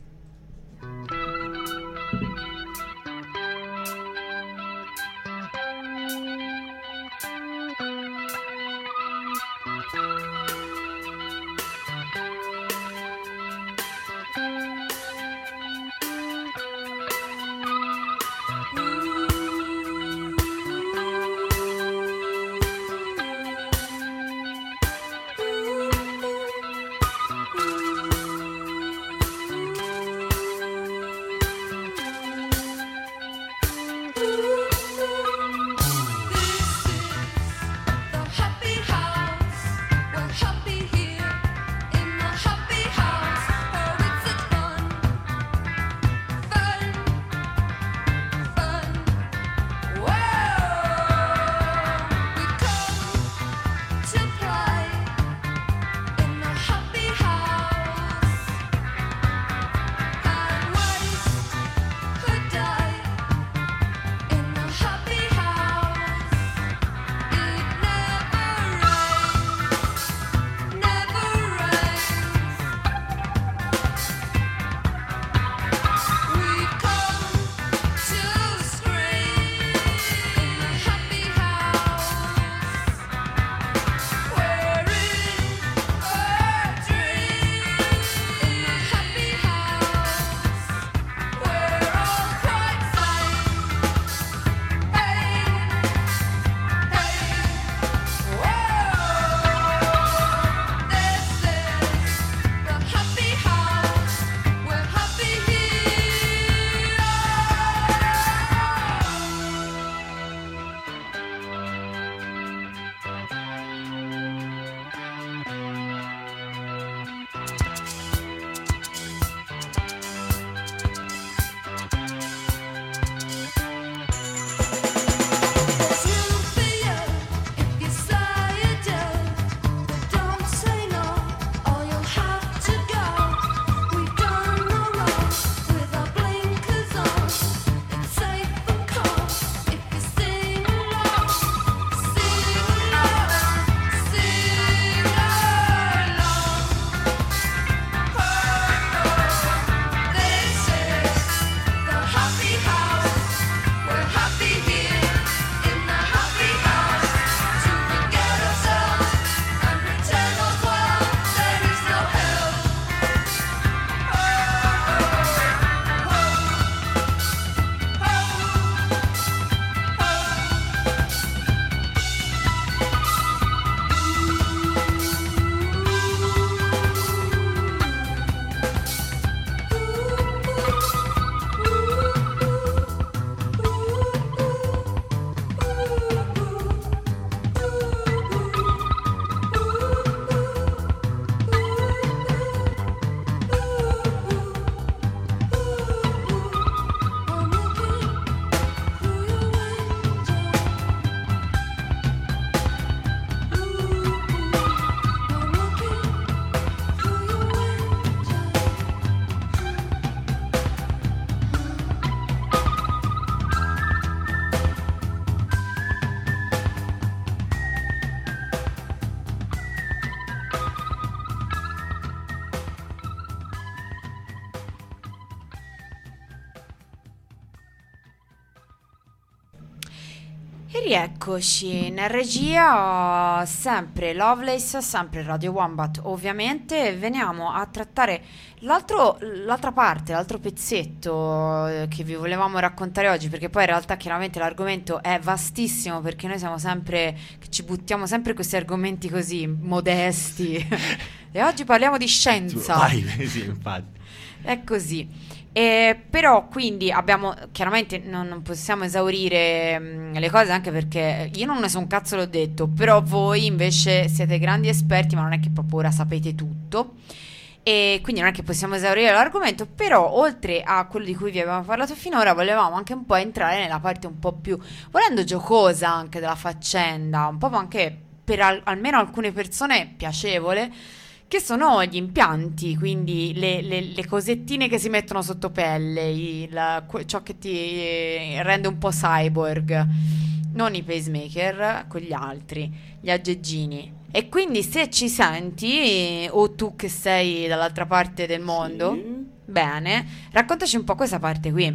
S2: E rieccoci in regia, sempre Lovelace, sempre Radio Wombat ovviamente. Veniamo a trattare l'altro, l'altra parte, l'altro pezzetto eh, che vi volevamo raccontare oggi, perché poi in realtà chiaramente l'argomento è vastissimo, perché noi siamo sempre, che ci buttiamo sempre in questi argomenti così modesti e oggi parliamo di scienza.
S3: Vai, sì, infatti.
S2: È così. Eh, però quindi abbiamo chiaramente non, non possiamo esaurire mh, le cose, anche perché io non ne so un cazzo, l'ho detto, però voi invece siete grandi esperti, ma non è che proprio ora sapete tutto, e quindi non è che possiamo esaurire l'argomento. Però oltre a quello di cui vi abbiamo parlato finora, volevamo anche un po' entrare nella parte un po' più, volendo, giocosa anche della faccenda, un po' anche per al- almeno alcune persone piacevole, che sono gli impianti, quindi le, le- le cosettine che si mettono sotto pelle, il- que- ciò che ti eh, rende un po' cyborg, non i pacemaker, quegli altri, gli aggeggini. E quindi se ci senti, o tu che sei dall'altra parte del mondo,
S1: Sì.
S2: bene, raccontaci un po' questa parte qui.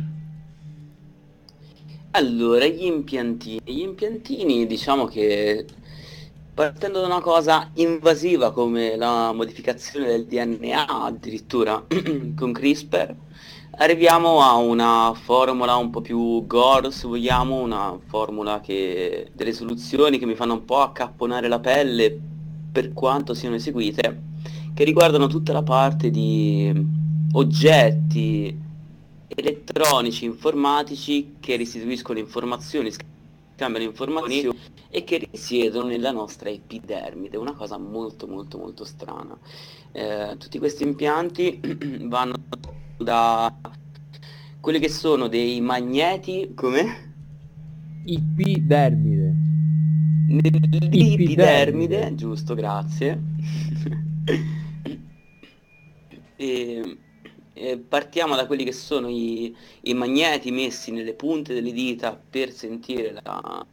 S1: Allora, gli impiantini. Gli impiantini, diciamo che partendo da una cosa invasiva come la modificazione del D N A, addirittura con CRISPR, arriviamo a una formula un po' più gore, se vogliamo, una formula che delle soluzioni che mi fanno un po' accapponare la pelle per quanto siano eseguite, che riguardano tutta la parte di oggetti elettronici, informatici che restituiscono informazioni, scambiano informazioni e che risiedono nella nostra epidermide, una cosa molto molto molto strana. Eh, tutti questi impianti vanno da quelli che sono dei magneti, come?
S4: Epidermide.
S1: Nell'epidermide, giusto, grazie. E, e partiamo da quelli che sono i, i magneti messi nelle punte delle dita per sentire la,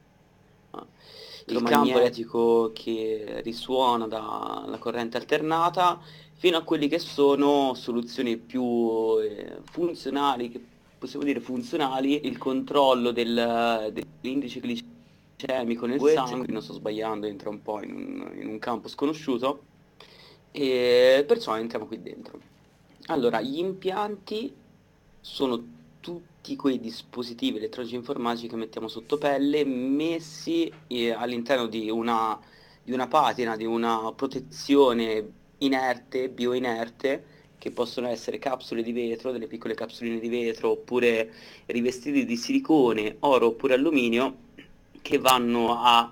S1: il campo elettrico che risuona dalla corrente alternata, fino a quelli che sono soluzioni più eh, funzionali, che possiamo dire funzionali, il controllo del, dell'indice glicemico nel sangue, quindi non sto sbagliando, entra un po' in un, in un campo sconosciuto, e perciò entriamo qui dentro. Allora, gli impianti sono tutti quei dispositivi elettronici informatici che mettiamo sotto pelle, messi eh, all'interno di una, di una patina, di una protezione inerte, bioinerte, che possono essere capsule di vetro, delle piccole capsuline di vetro, oppure rivestiti di silicone, oro oppure alluminio, che vanno a,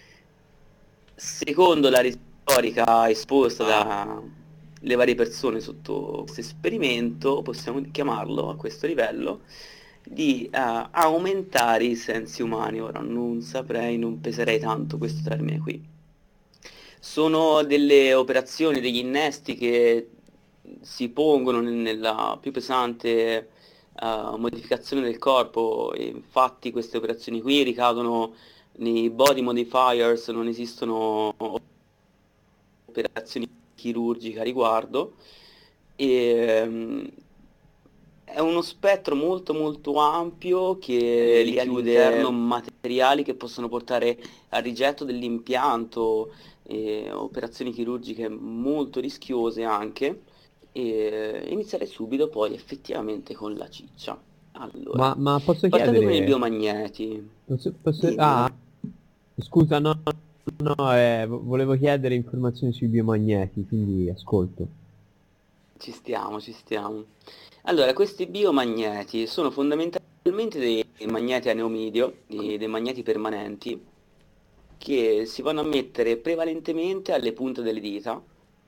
S1: secondo la retorica esposta dalle varie persone sotto questo esperimento, possiamo chiamarlo a questo livello, di uh, aumentare i sensi umani. Ora non saprei, non peserei tanto questo termine qui. Sono delle operazioni, degli innesti che si pongono nella più pesante uh, modificazione del corpo, e infatti queste operazioni qui ricadono nei body modifiers, non esistono operazioni chirurgiche a riguardo, e um, è uno spettro molto molto ampio che richiude all'interno materiali che possono portare al rigetto dell'impianto, e operazioni chirurgiche molto rischiose anche, e iniziare subito poi effettivamente con la ciccia. Allora,
S4: Ma, ma posso
S1: partendo con i
S4: chiedere...
S1: biomagneti.
S4: Posso, posso-
S1: Dimmi.
S4: ah, scusa, no, no, eh, vo- volevo chiedere informazioni sui biomagneti, quindi ascolto.
S1: Ci stiamo, ci stiamo. Allora, questi biomagneti sono fondamentalmente dei magneti a neomidio, dei, dei magneti permanenti, che si vanno a mettere prevalentemente alle punte delle dita,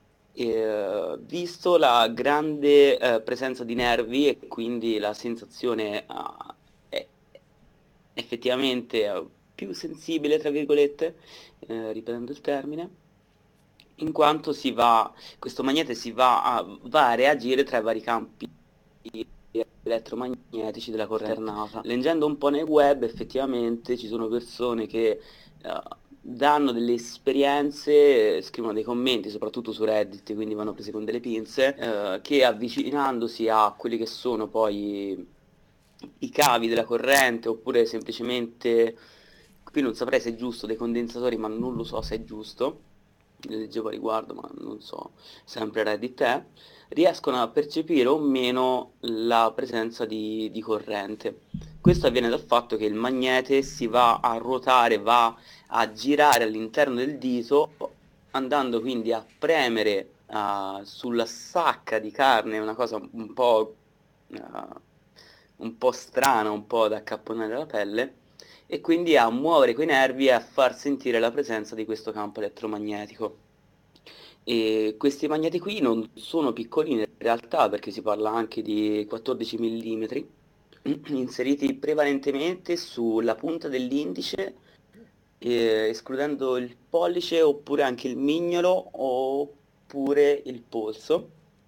S1: eh, visto la grande eh, presenza di nervi e quindi la sensazione ah, è effettivamente eh, più sensibile, tra virgolette, eh, ripetendo il termine, in quanto si va, questo magnete si va a, va a reagire tra i vari campi elettromagnetici della corrente alternata. Leggendo un po' nel web, effettivamente ci sono persone che eh, danno delle esperienze, eh, scrivono dei commenti, soprattutto su Reddit, quindi vanno prese con delle pinze, eh, che avvicinandosi a quelli che sono poi i cavi della corrente, oppure semplicemente qui non saprei se è giusto, dei condensatori, ma non lo so se è giusto, ne leggevo a riguardo ma non so, sempre Reddit è, riescono a percepire o meno la presenza di, di corrente. Questo avviene dal fatto che il magnete si va a ruotare, va a girare all'interno del dito, andando quindi a premere uh, sulla sacca di carne, una cosa un po', uh, un po' strana, un po' da accapponare la pelle, e quindi a muovere quei nervi e a far sentire la presenza di questo campo elettromagnetico. E questi magneti qui non sono piccolini in realtà, perché si parla anche di quattordici millimetri, inseriti prevalentemente sulla punta dell'indice, eh, escludendo il pollice, oppure anche il mignolo, oppure il polso.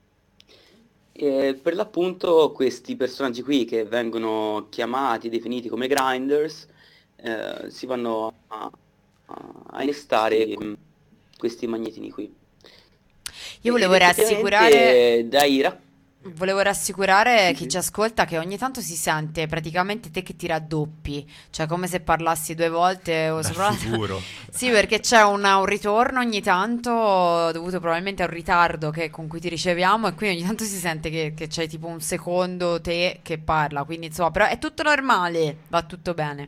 S1: E per l'appunto questi personaggi qui, che vengono chiamati, definiti come grinders, eh, si vanno a, a, a innestare mh, questi magnetini qui.
S2: Io volevo
S1: Ed
S2: rassicurare,
S1: effettivamente dai ra-
S2: volevo rassicurare
S1: Sì,
S2: chi
S1: sì.
S2: ci ascolta che ogni tanto si sente praticamente te che ti raddoppi, cioè come se parlassi due volte o
S3: Dal
S2: sopra.
S3: futuro.
S2: Sì, perché c'è una- un ritorno ogni tanto dovuto probabilmente a un ritardo che- con cui ti riceviamo, e quindi ogni tanto si sente che, che c'è tipo un secondo te che parla, quindi insomma, però è tutto normale, va tutto bene.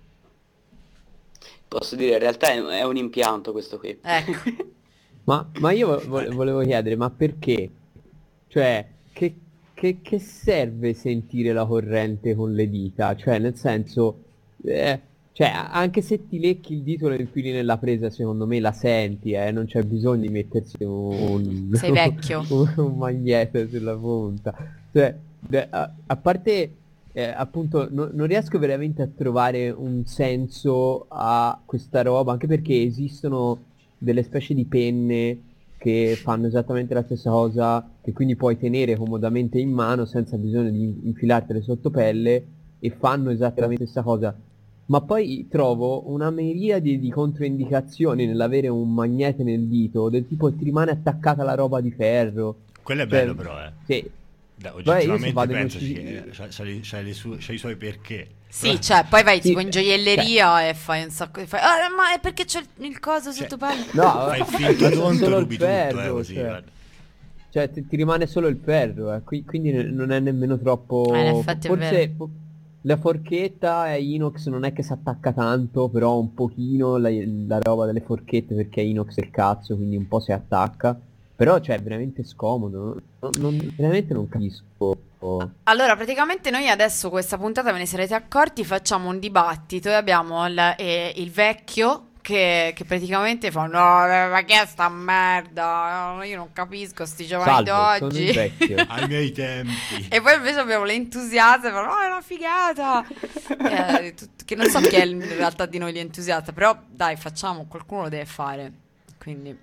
S1: Posso dire, in realtà è, è un impianto questo qui.
S2: Ecco.
S4: Ma, ma io vo- vo- volevo chiedere, ma perché? Cioè, che, che- che serve sentire la corrente con le dita? Cioè, nel senso, eh, cioè, a- anche se ti lecchi il dito e lo infili nella presa, secondo me la senti, eh, non c'è bisogno di mettersi un,
S2: Sei vecchio.
S4: un, un magnete sulla punta. Cioè, beh, a, a parte, eh, appunto, no- non riesco veramente a trovare un senso a questa roba, anche perché esistono delle specie di penne che fanno esattamente la stessa cosa, che quindi puoi tenere comodamente in mano senza bisogno di infilartele sotto pelle, e fanno esattamente la stessa cosa. Ma poi trovo una miriade di controindicazioni nell'avere un magnete nel dito, del tipo ti rimane attaccata la roba di ferro.
S3: Quello è
S4: Cioè,
S3: bello però, eh.
S4: sì.
S3: Da-
S4: Beh, io se
S3: oggettivamente
S4: vado in
S3: pensaci
S4: ucci-
S3: che c'ha, c'ha le- c'ha le sue- c'ha i suoi perché.
S2: Sì, cioè, poi vai
S4: Sì,
S2: tipo in
S4: cioè-
S2: gioielleria e fai un sacco di... Fai, "Ah, ma è perché c'è il il coso
S3: Cioè,
S2: sotto pelle?"
S4: No,
S3: Fai il finto
S4: ma
S3: tonto,
S4: solo il
S3: rubi tutto, eh,
S4: ferro,
S3: così,
S4: cioè.
S3: guarda.
S4: Cioè, ti, ti rimane solo il ferro, eh, qui- quindi ne- non è nemmeno
S2: Eh, in
S4: troppo...
S2: effetti è vero.
S4: Forse fo- la forchetta è inox, non è che si attacca tanto, però un pochino la, la roba delle forchette, perché è inox è il cazzo, quindi un po' si attacca. Però, cioè, è veramente scomodo. Non, non- veramente non capisco.
S2: Allora, praticamente noi adesso questa puntata, ve ne sarete accorti, facciamo un dibattito e abbiamo il, eh, il vecchio che, che praticamente fa: no, eh, ma che è sta merda? No, io non capisco sti giovani
S4: Salve, sono
S2: d'oggi.
S4: il vecchio.
S3: Ai miei tempi.
S2: E poi invece abbiamo le entusiaste, però "Oh, è una figata." Eh, tut- che non so chi è in realtà di noi l'entusiasta, però dai, facciamo, qualcuno lo deve fare. Quindi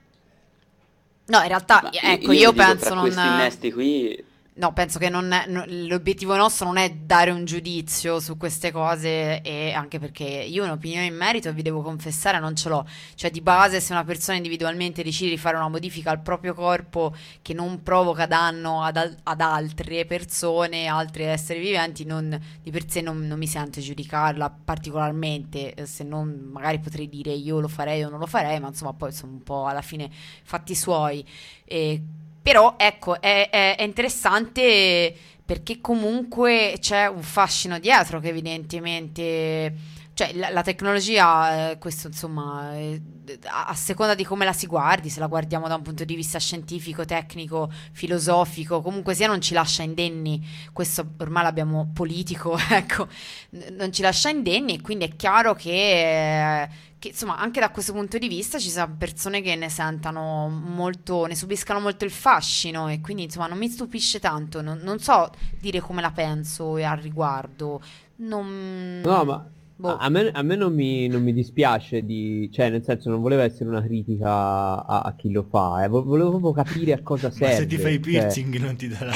S2: no, in realtà
S1: Ma
S2: ecco,
S1: io
S2: io
S1: vi dico,
S2: penso
S1: tra
S2: non
S1: questi innesti qui,
S2: No, penso che non è- no- l'obiettivo nostro non è dare un giudizio su queste cose, e anche perché io un'opinione in merito, vi devo confessare, non ce l'ho. Cioè, di base, se una persona individualmente decide di fare una modifica al proprio corpo che non provoca danno ad, al- ad altre persone, altri esseri viventi, non, di per sé non, non mi sento di giudicarla particolarmente, eh, se non magari potrei dire io lo farei o non lo farei, ma insomma poi sono un po' alla fine fatti suoi. E però ecco, è, è- è interessante perché comunque c'è un fascino dietro che evidentemente, cioè la, la tecnologia, eh, questo insomma, eh, a, a seconda di come la si guardi, se la guardiamo da un punto di vista scientifico, tecnico, filosofico, comunque sia non ci lascia indenni, questo ormai l'abbiamo politico, ecco, n- non ci lascia indenni, e quindi è chiaro che... eh, che insomma anche da questo punto di vista ci sono persone che ne sentano molto, ne subiscano molto il fascino, e quindi insomma non mi stupisce tanto, non, non so dire come la penso e al riguardo, non...
S4: No, ma
S2: boh.
S4: a me, a me non mi, non mi dispiace di... Cioè, nel senso, non voleva essere una critica a, a chi lo fa, eh. Vo- Volevo proprio capire a cosa
S3: Ma
S4: serve.
S3: se ti fai i
S4: cioè-
S3: piercing non ti darà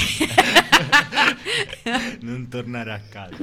S3: non tornare a casa.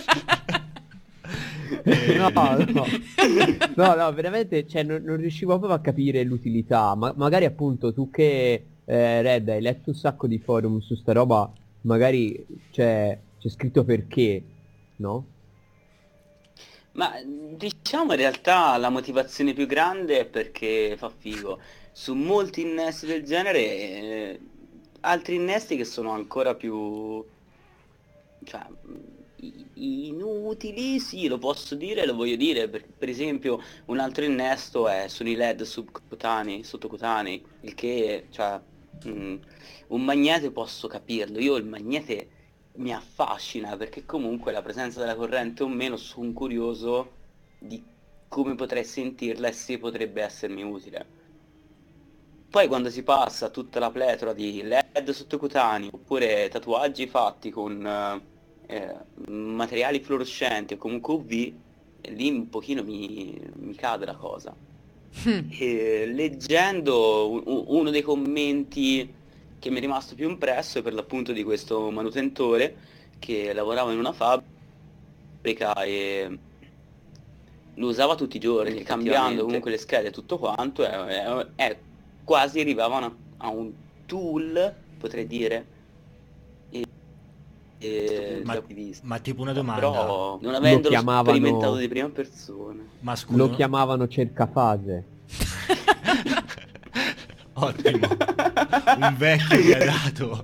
S3: Eh,
S4: No, no, no, no, veramente, cioè, non, non riuscivo proprio a capire l'utilità. Ma magari appunto tu che, eh, Red, hai letto un sacco di forum su sta roba, magari c'è c'è scritto perché, no?
S1: Ma diciamo in realtà la motivazione più grande è perché fa figo. Su molti innesti del genere, eh, altri innesti che sono ancora più, cioè, i- inutili, sì, lo posso dire, lo voglio dire. Per, per esempio, un altro innesto è sono i L E D subcutanei, sottocutanei, il che, cioè, mh, un magnete posso capirlo. Io il magnete mi affascina perché comunque la presenza della corrente o meno sono curioso di come potrei sentirla e se potrebbe essermi utile. Poi quando si passa a tutta la pletora di L E D sottocutanei oppure tatuaggi fatti con eh, eh, materiali fluorescenti o comunque U V, e lì un pochino mi, mi cade la cosa. E leggendo u- u- uno dei commenti che mi è rimasto più impresso è per l'appunto di questo manutentore che lavorava in una fabbrica e lo usava tutti i giorni, cambiando
S6: Effettivamente.
S1: comunque le schede e tutto quanto, è, è- è quasi arrivavano a un tool, potrei dire, e, e
S3: Ma,
S1: da cui vista.
S3: ma tipo una domanda,
S1: Però non avendolo
S4: chiamavano-
S1: sperimentato di prima persona.
S3: ma scusa,
S4: Lo chiamavano cercafase.
S3: ottimo, un vecchio mi ha dato.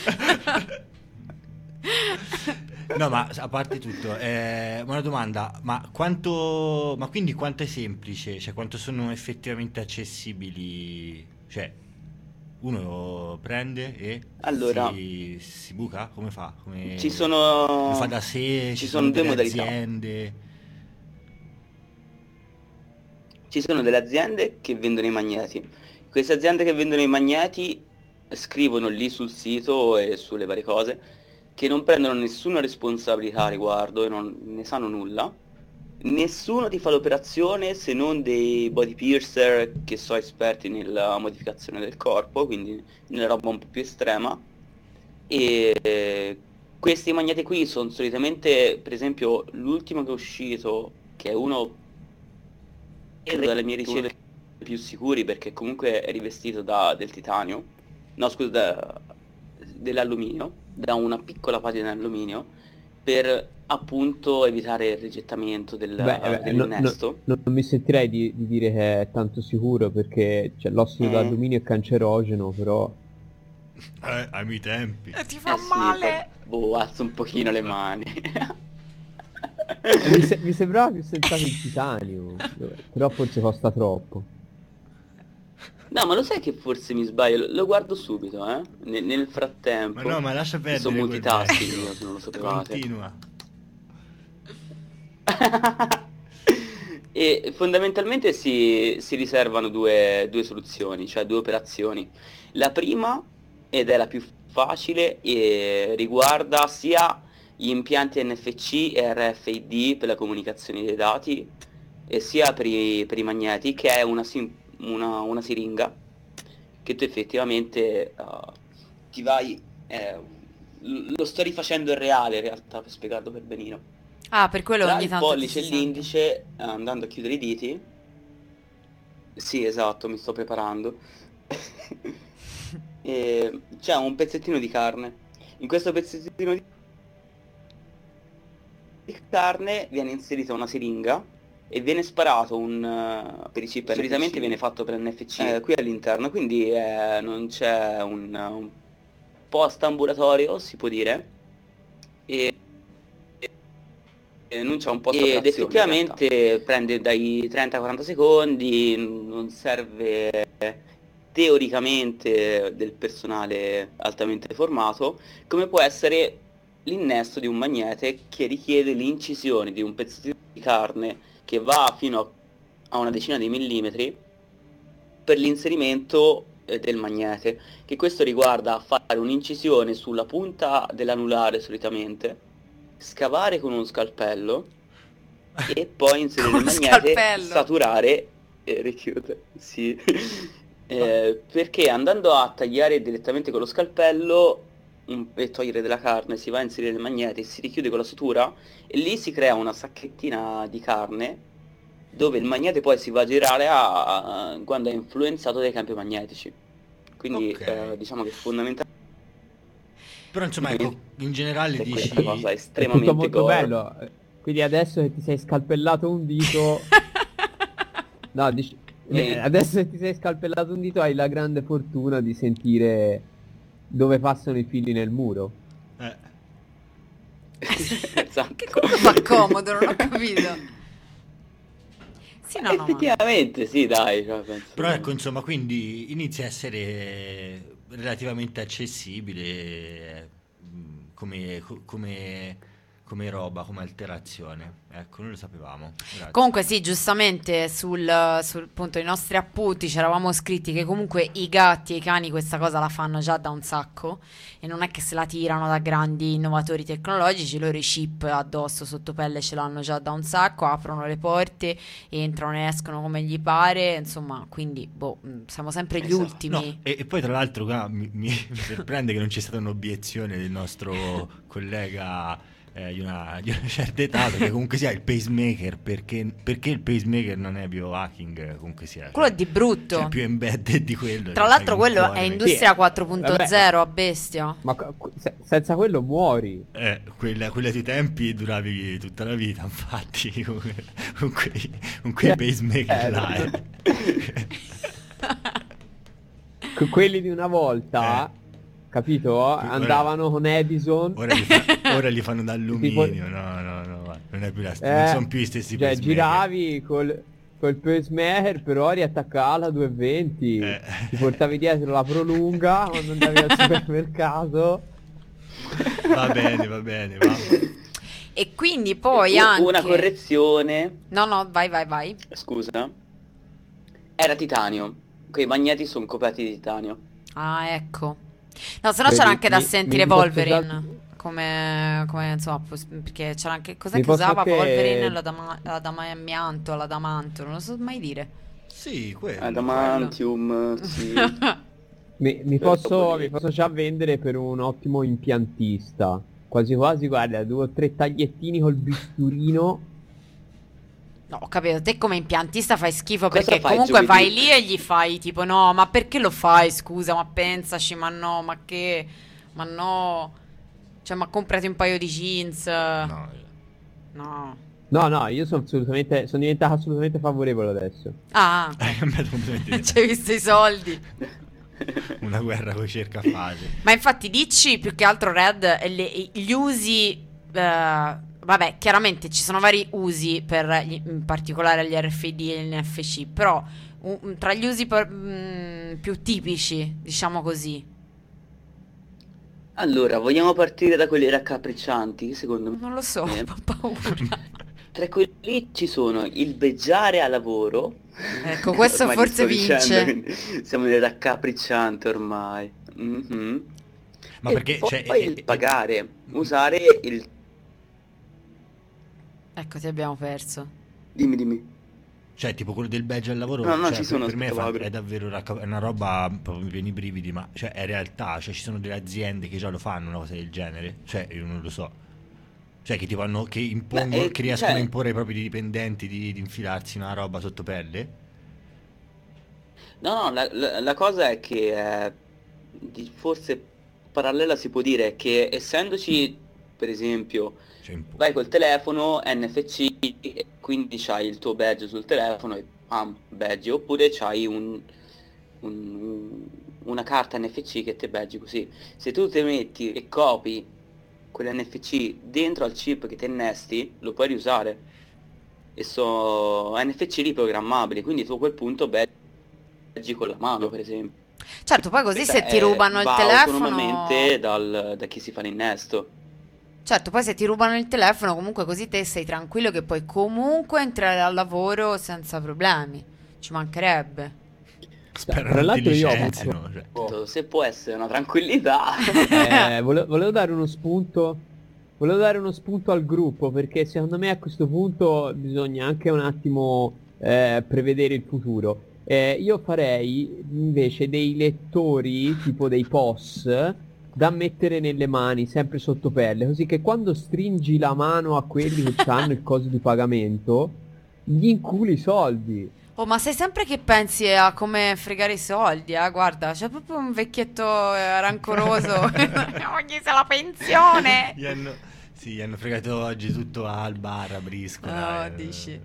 S3: No, ma a parte tutto, eh, una domanda, ma quanto, ma quindi quanto è semplice, cioè quanto sono effettivamente accessibili, cioè uno lo prende e
S1: Allora,
S3: si, si buca? Come fa? Come
S1: ci sono
S3: lo fa da sé?
S1: ci sono due
S3: delle
S1: modalità.
S3: aziende?
S1: Ci sono delle aziende che vendono i magneti. Queste aziende che vendono i magneti scrivono lì sul sito e sulle varie cose che non prendono nessuna responsabilità a riguardo e non ne sanno nulla. Nessuno ti fa l'operazione se non dei body piercer che sono esperti nella modificazione del corpo, quindi nella roba un po' più estrema. E eh, questi magneti qui sono solitamente, per esempio, l'ultimo che è uscito, che è uno credo dalle mie ricerche più sicuri perché comunque è rivestito da, del titanio, no scusa, da- dell'alluminio, da una piccola patina di alluminio per appunto evitare il rigettamento del,
S4: Beh, beh, no- no-
S1: dell'innesto.
S4: non mi sentirei di, di dire che è tanto sicuro perché cioè, l'ossido
S1: Eh.
S4: d'alluminio è cancerogeno, però
S3: Eh, ai miei tempi.
S2: E ti fa
S1: Eh sì,
S2: male.
S1: poi, boh, alzo un pochino le mani.
S4: mi, se- mi sembrava più sensato il titanio, però forse costa troppo.
S1: No, ma lo sai che forse mi sbaglio? Lo, lo guardo subito, eh? Nel, nel frattempo.
S3: Ma no, ma lascia perdere
S1: Sono
S3: quel
S1: multitasking,
S3: vecchio.
S1: io, se non lo sapevate.
S3: Continua.
S1: E fondamentalmente si, si riservano due, due soluzioni, cioè due operazioni. La prima, ed è la più facile, e riguarda sia gli impianti N F C e R F I D per la comunicazione dei dati, e sia per i, per i magneti, che è una, sim- una, una siringa che tu effettivamente uh, ti vai... eh, l- lo sto rifacendo in reale in realtà per spiegarlo per benino.
S2: Ah, per quello
S1: Tra
S2: ogni
S1: il
S2: tanto ti
S1: pollice e
S2: si sente.
S1: l'indice, andando a chiudere i diti. Sì, esatto, mi sto preparando. E c'è un pezzettino di carne. In questo pezzettino di di carne viene inserita una siringa e viene sparato un uh, per i chip. Solitamente viene fatto per N F C eh, qui all'interno, quindi eh, non c'è un, un post ambulatorio, si può dire, e e non c'è un po' ed effettivamente prende dai trenta ai quaranta secondi, non serve teoricamente del personale altamente formato, come può essere l'innesto di un magnete che richiede l'incisione di un pezzettino di carne che va fino a una decina di millimetri per l'inserimento eh, del magnete, che questo riguarda fare un'incisione sulla punta dell'anulare solitamente, scavare con uno scalpello e poi inserire
S2: Con
S1: il
S2: lo
S1: magnete,
S2: scalpello?
S1: saturare e richiudere. Sì. Eh, perché andando a tagliare direttamente con lo scalpello un- e togliere della carne, si va a inserire il magnete, si richiude con la sutura e lì si crea una sacchettina di carne dove il magnete poi si va a girare a, a- quando è influenzato dai campi magnetici. Quindi
S3: Ok.
S1: eh, diciamo che fondamentalmente
S3: Però insomma, ecco, in generale
S1: è
S3: dici...
S1: questa cosa
S4: È
S1: estremamente
S4: tutto molto
S1: gore.
S4: bello. quindi adesso che ti sei scalpellato un dito... No, dic-
S1: Eh.
S4: eh, adesso che ti sei scalpellato un dito hai la grande fortuna di sentire dove passano i fili nel muro.
S3: Eh.
S1: Esatto.
S2: Che comunque fa comodo, non ho capito. Sì, no, no, ma-
S1: Effettivamente sì, dai, cioè, penso-
S3: Però ecco, insomma, quindi inizia a essere relativamente accessibile eh, mh, come, co- come, come roba, come alterazione. Ecco, noi lo sapevamo. Grazie.
S2: Comunque sì, giustamente sul, sul punto i nostri appunti ci eravamo scritti che comunque i gatti e i cani questa cosa la fanno già da un sacco e non è che se la tirano da grandi innovatori tecnologici, loro i chip addosso sotto pelle ce l'hanno già da un sacco, aprono le porte, entrano e escono come gli pare, insomma, quindi boh, mh, siamo sempre gli
S1: Esatto.
S2: ultimi.
S3: No, e, e poi tra l'altro qua mi, mi- mi sorprende che non c'è stata un'obiezione del nostro collega eh, di, una, di una certa età, perché comunque sia il pacemaker, perché, perché il pacemaker non è biohacking, comunque sia.
S2: Quello
S3: cioè,
S2: è di brutto.
S3: cioè, più embedded di quello.
S2: Tra
S3: cioè,
S2: l'altro
S3: un
S2: quello
S3: cuore,
S2: è
S3: metti-
S2: industria
S4: Sì,
S2: quattro punto zero a bestia.
S4: Ma co- se- senza quello muori.
S3: Eh, quella, quella dei tempi duravi tutta la vita, infatti, con, con quei, con quei
S4: Eh,
S3: pacemaker
S4: eh,
S3: là. eh.
S4: Que- quelli di una volta, capito?
S3: Ora-
S4: Andavano con Edison.
S3: Ora li, fa- ora li fanno d'alluminio,
S4: Tipo-
S3: no, no, no, va, non è più la st-
S4: Eh,
S3: non sono più gli stessi
S4: cioè,
S3: pacemaker.
S4: giravi col, col pacemaker, però riattaccava la duecentoventi.
S3: Eh.
S4: Ti portavi dietro la prolunga quando andavi al supermercato.
S3: Va bene, va bene, va.
S2: E quindi poi
S1: U-
S2: anche
S1: Una correzione,
S2: No, no, vai, vai, vai.
S1: scusa. Era titanio. Quei magneti sono coperti di titanio.
S2: Ah, ecco. No, se no
S4: Beh,
S2: c'era
S4: mi-
S2: anche da
S4: mi-
S2: sentire
S4: mi posso
S2: Wolverine.
S4: già-
S2: Come, come insomma, pos- perché c'era anche cos'è
S4: Mi
S2: che
S4: posso
S2: usava
S4: anche-
S2: Wolverine l'adama- l'adamamianto, l'adamanto, non lo so mai dire.
S3: Sì, quello.
S1: Adamantium, sì.
S4: Mi, mi posso, mi posso già vendere per un ottimo impiantista. Quasi quasi, guarda, due o tre tagliettini col bisturino.
S2: No, ho capito, te come impiantista fai schifo
S1: Cosa
S2: perché
S1: fai
S2: comunque
S1: giovedì?
S2: vai lì e gli fai tipo no, ma perché lo fai? Scusa, ma pensaci, ma no, ma che? Ma no. Cioè, ma comprati un paio di jeans.
S3: No,
S2: No.
S4: No, no, io sono assolutamente, sono diventato assolutamente favorevole adesso.
S2: Ah,
S3: hai cambiato completamente idea.
S2: ci hai visto i soldi.
S3: Una guerra con cerca fase.
S2: Ma infatti dici più che altro Red, eh, le- gli usi, eh, vabbè, chiaramente ci sono vari usi per gli- in particolare gli R F I D e gli N F C, però un- un- tra gli usi per- mm, più tipici, diciamo così.
S1: Allora, vogliamo partire da quelli raccapriccianti, secondo me.
S2: Non lo so,
S1: Eh.
S2: ho paura.
S1: Tra quelli ci sono il beggiare a lavoro.
S2: Ecco, questo
S1: Ormai
S2: forse
S1: ti sto
S2: vince.
S1: dicendo, quindi siamo nel raccapricciante ormai. Mhm.
S3: Ma
S1: E
S3: perché
S1: poi
S3: cioè,
S1: il
S3: eh,
S1: pagare, usare il...
S2: Ecco, ti abbiamo perso.
S1: Dimmi, dimmi.
S3: cioè, tipo quello del badge al lavoro,
S1: No, no,
S3: cioè,
S1: ci
S3: per-
S1: sono,
S3: per me è,
S1: aspetta,
S3: fa-
S1: Fabio.
S3: è davvero racca- è una roba proprio mi viene i brividi, ma cioè, è realtà, cioè ci sono delle aziende che già lo fanno una cosa del genere, cioè io non lo so. Cioè che tipo hanno, che impongono,
S1: Beh, eh,
S3: che riescono
S1: cioè-
S3: a imporre ai propri dipendenti di, di infilarsi una roba sotto pelle?
S1: No, no, la, la- la cosa è che eh, di- forse parallela si può dire che essendoci, per esempio,
S3: Cioè, impo-
S1: vai col telefono N F C e quindi c'hai il tuo badge sul telefono e pam, badge, oppure c'hai un, un- una carta N F C che te badgi così. Se tu te metti e copi quell'N F C dentro al chip che te innesti, lo puoi riusare. E sono N F C riprogrammabili, quindi tu a quel punto badgi con la mano, per esempio.
S2: Certo, poi così se
S1: Questa
S2: ti
S1: è-
S2: rubano il
S1: va
S2: telefono.
S1: autonomamente dal- da chi si fa l'innesto.
S2: Certo, poi se ti rubano il telefono, comunque così te sei tranquillo che puoi comunque entrare al lavoro senza problemi. Ci mancherebbe.
S3: Spero
S4: Tra
S3: non ti
S4: l'altro io ho
S3: licenziano, cioè.
S1: Oh, Se può essere una tranquillità.
S4: Eh, vole- volevo dare uno spunto. Volevo dare uno spunto al gruppo perché secondo me a questo punto bisogna anche un attimo eh, prevedere il futuro. Eh, io farei invece dei lettori tipo dei P O S da mettere nelle mani sempre sotto pelle, così che quando stringi la mano a quelli che hanno il coso di pagamento gli inculi i soldi.
S2: Oh, ma sei sempre che pensi a come fregare i soldi, eh? Guarda, c'è proprio un vecchietto eh, rancoroso. Ogni sa la pensione.
S3: Gli hanno- Sì, gli hanno fregato oggi tutto al bar a Briscola.
S2: Oh,
S3: eh.
S2: dici.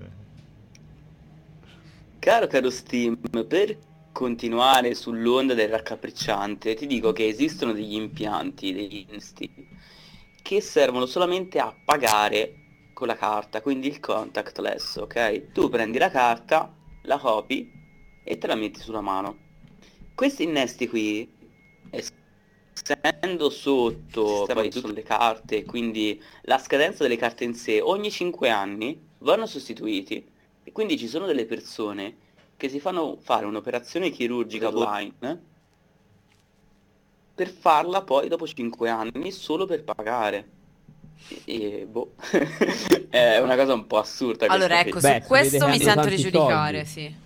S1: Caro caro Steam, per continuare sull'onda del raccapricciante, ti dico che esistono degli impianti, degli insti, che servono solamente a pagare con la carta, quindi il contactless, ok? Tu prendi la carta, la copi e te la metti sulla mano. Questi innesti qui, essendo sotto poi tutte le carte, quindi la scadenza delle carte in sé, ogni cinque anni vanno sostituiti. E quindi ci sono delle persone che si fanno fare un'operazione chirurgica online per farla poi dopo cinque anni solo per pagare. E, e, boh, è una cosa un po' assurda.
S2: Allora,
S1: questa
S2: ecco,
S1: qui.
S4: Beh,
S2: su
S4: si vede
S2: questo
S4: che
S2: mi
S4: hanno
S2: sento di
S4: tanti
S2: giudicare,
S4: soldi.
S2: sì.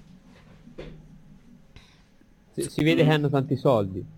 S4: Si, si vede che hanno tanti soldi.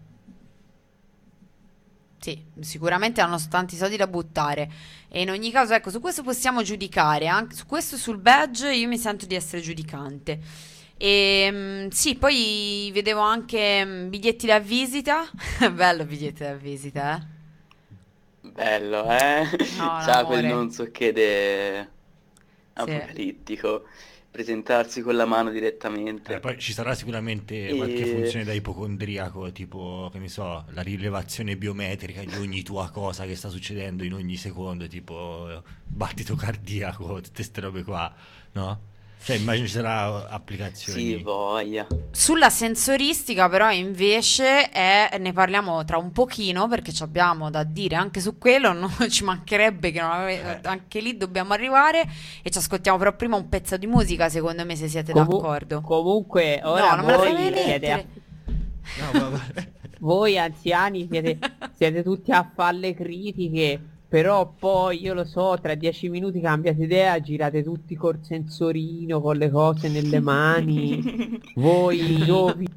S2: Sì, sicuramente hanno tanti soldi da buttare. E in ogni caso, ecco, su questo possiamo giudicare. Anche su questo, sul badge, io mi sento di essere giudicante. E mm, sì, poi vedevo anche mm, biglietti da visita. Bello biglietti da visita, eh.
S1: Bello, eh?
S2: No,
S1: C'ha quel
S2: l'amore.
S1: non so che de...
S2: Sì.
S1: apocalittico. Presentarsi con la mano direttamente.
S3: Eh, poi ci sarà sicuramente qualche
S1: E-
S3: funzione da ipocondriaco, tipo, che ne so, la rilevazione biometrica di ogni tua cosa che sta succedendo in ogni secondo, tipo eh, battito cardiaco, tutte queste robe qua, no? Cioè, immagino ci sarà applicazioni.
S1: Sì, voglia.
S2: Sulla sensoristica però invece è, ne parliamo tra un pochino perché ci abbiamo da dire anche su quello, non ci mancherebbe che non ave-
S3: Eh.
S2: anche lì dobbiamo arrivare e ci ascoltiamo però prima un pezzo di musica secondo me se siete
S4: Comu-
S2: d'accordo.
S4: Comunque, ora
S2: No, non me la fai
S4: voi
S2: mai
S4: siete, a-
S2: mettere.
S3: No, ma- ma-
S4: voi anziani siete, siete tutti a falle critiche, però poi io lo so, tra dieci minuti cambiate idea, girate tutti col sensorino, con le cose nelle mani, voi giovani.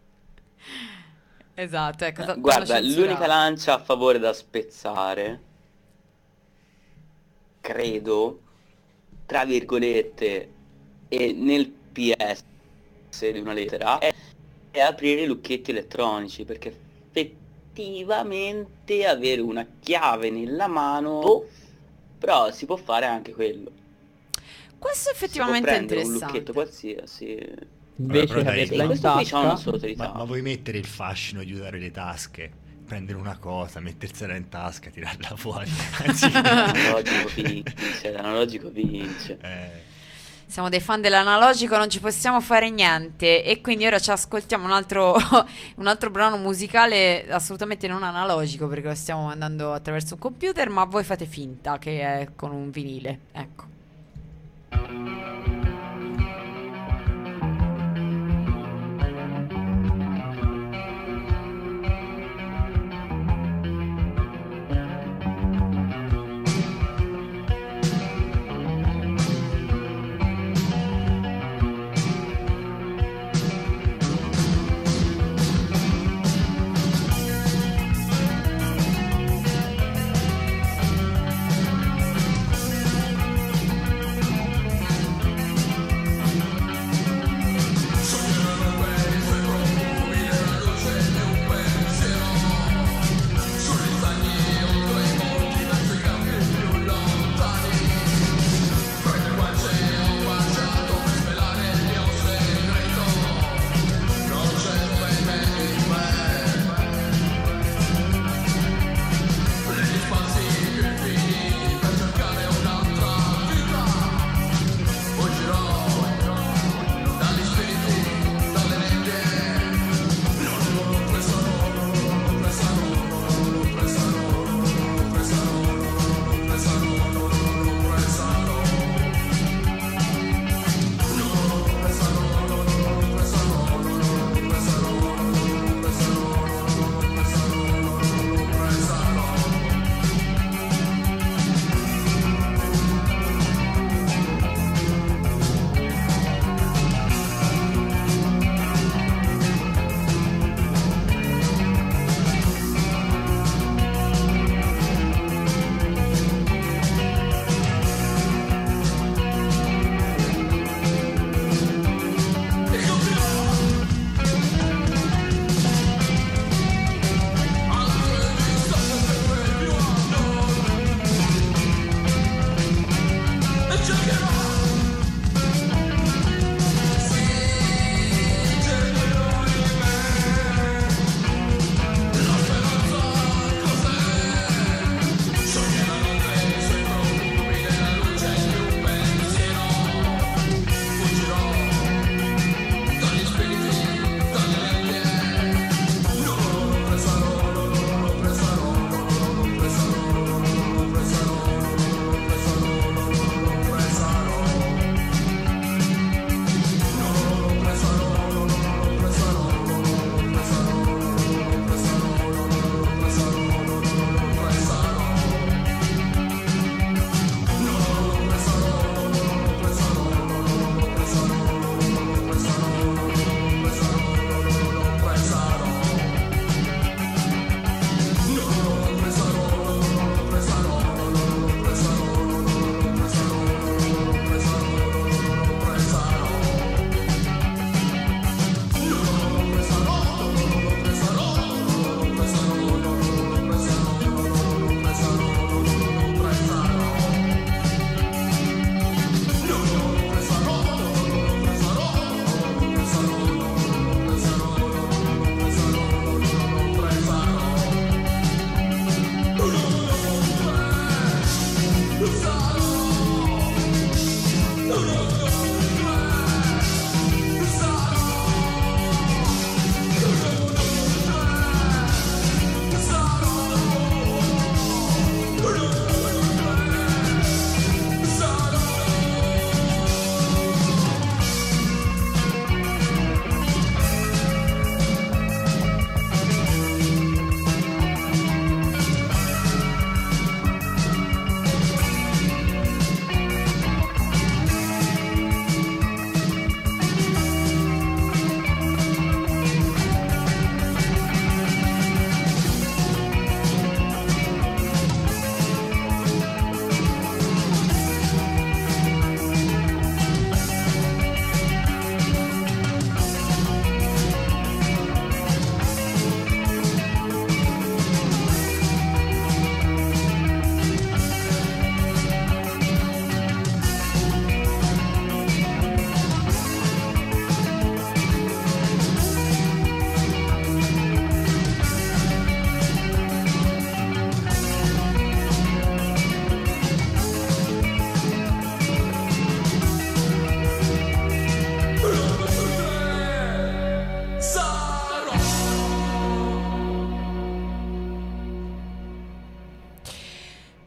S2: Esatto, ecco, to-
S1: Guarda,
S2: stanno
S1: l'unica
S2: censurando.
S1: lancia a favore da spezzare, credo, tra virgolette, e nel P S di una lettera, è, è aprire i lucchetti elettronici, perché effettivamente avere una chiave nella mano, boh, però si può fare anche quello.
S2: Questo
S1: Si può
S2: effettivamente è
S1: prendere un
S2: interessante.
S1: lucchetto qualsiasi.
S4: Invece
S3: però
S4: che
S3: dai,
S4: averla
S1: E
S4: in
S1: questo qui c'ha una
S4: tasca,
S1: sua utilità.
S3: ma, ma vuoi mettere il fascino di usare le tasche? Prendere una cosa, mettersela in tasca, tirarla fuori. Anzi,
S1: L'analogico vince, l'analogico vince.
S3: eh,
S2: Siamo dei fan dell'analogico, non ci possiamo fare niente e quindi ora ci ascoltiamo un altro, un altro brano musicale assolutamente non analogico perché lo stiamo mandando attraverso un computer, ma voi fate finta che è con un vinile, ecco.
S6: Thank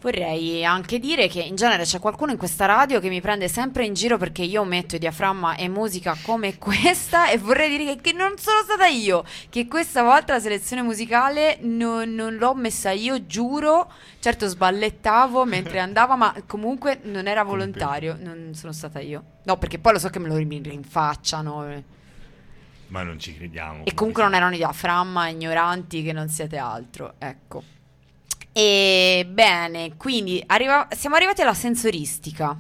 S2: Vorrei anche dire che in genere c'è qualcuno in questa radio che mi prende sempre in giro perché io metto diaframma e musica come questa, e vorrei dire che, che non sono stata io, che questa volta la selezione musicale non, non l'ho messa io, giuro. Certo sballettavo mentre andava, ma comunque non era volontario, non sono stata io. No, perché poi lo so che me lo rin- rinfacciano. eh.
S3: Ma non ci crediamo.
S2: E comunque non erano diaframma, ignoranti che non siete altro, ecco. E bene, quindi arriva- siamo arrivati alla sensoristica.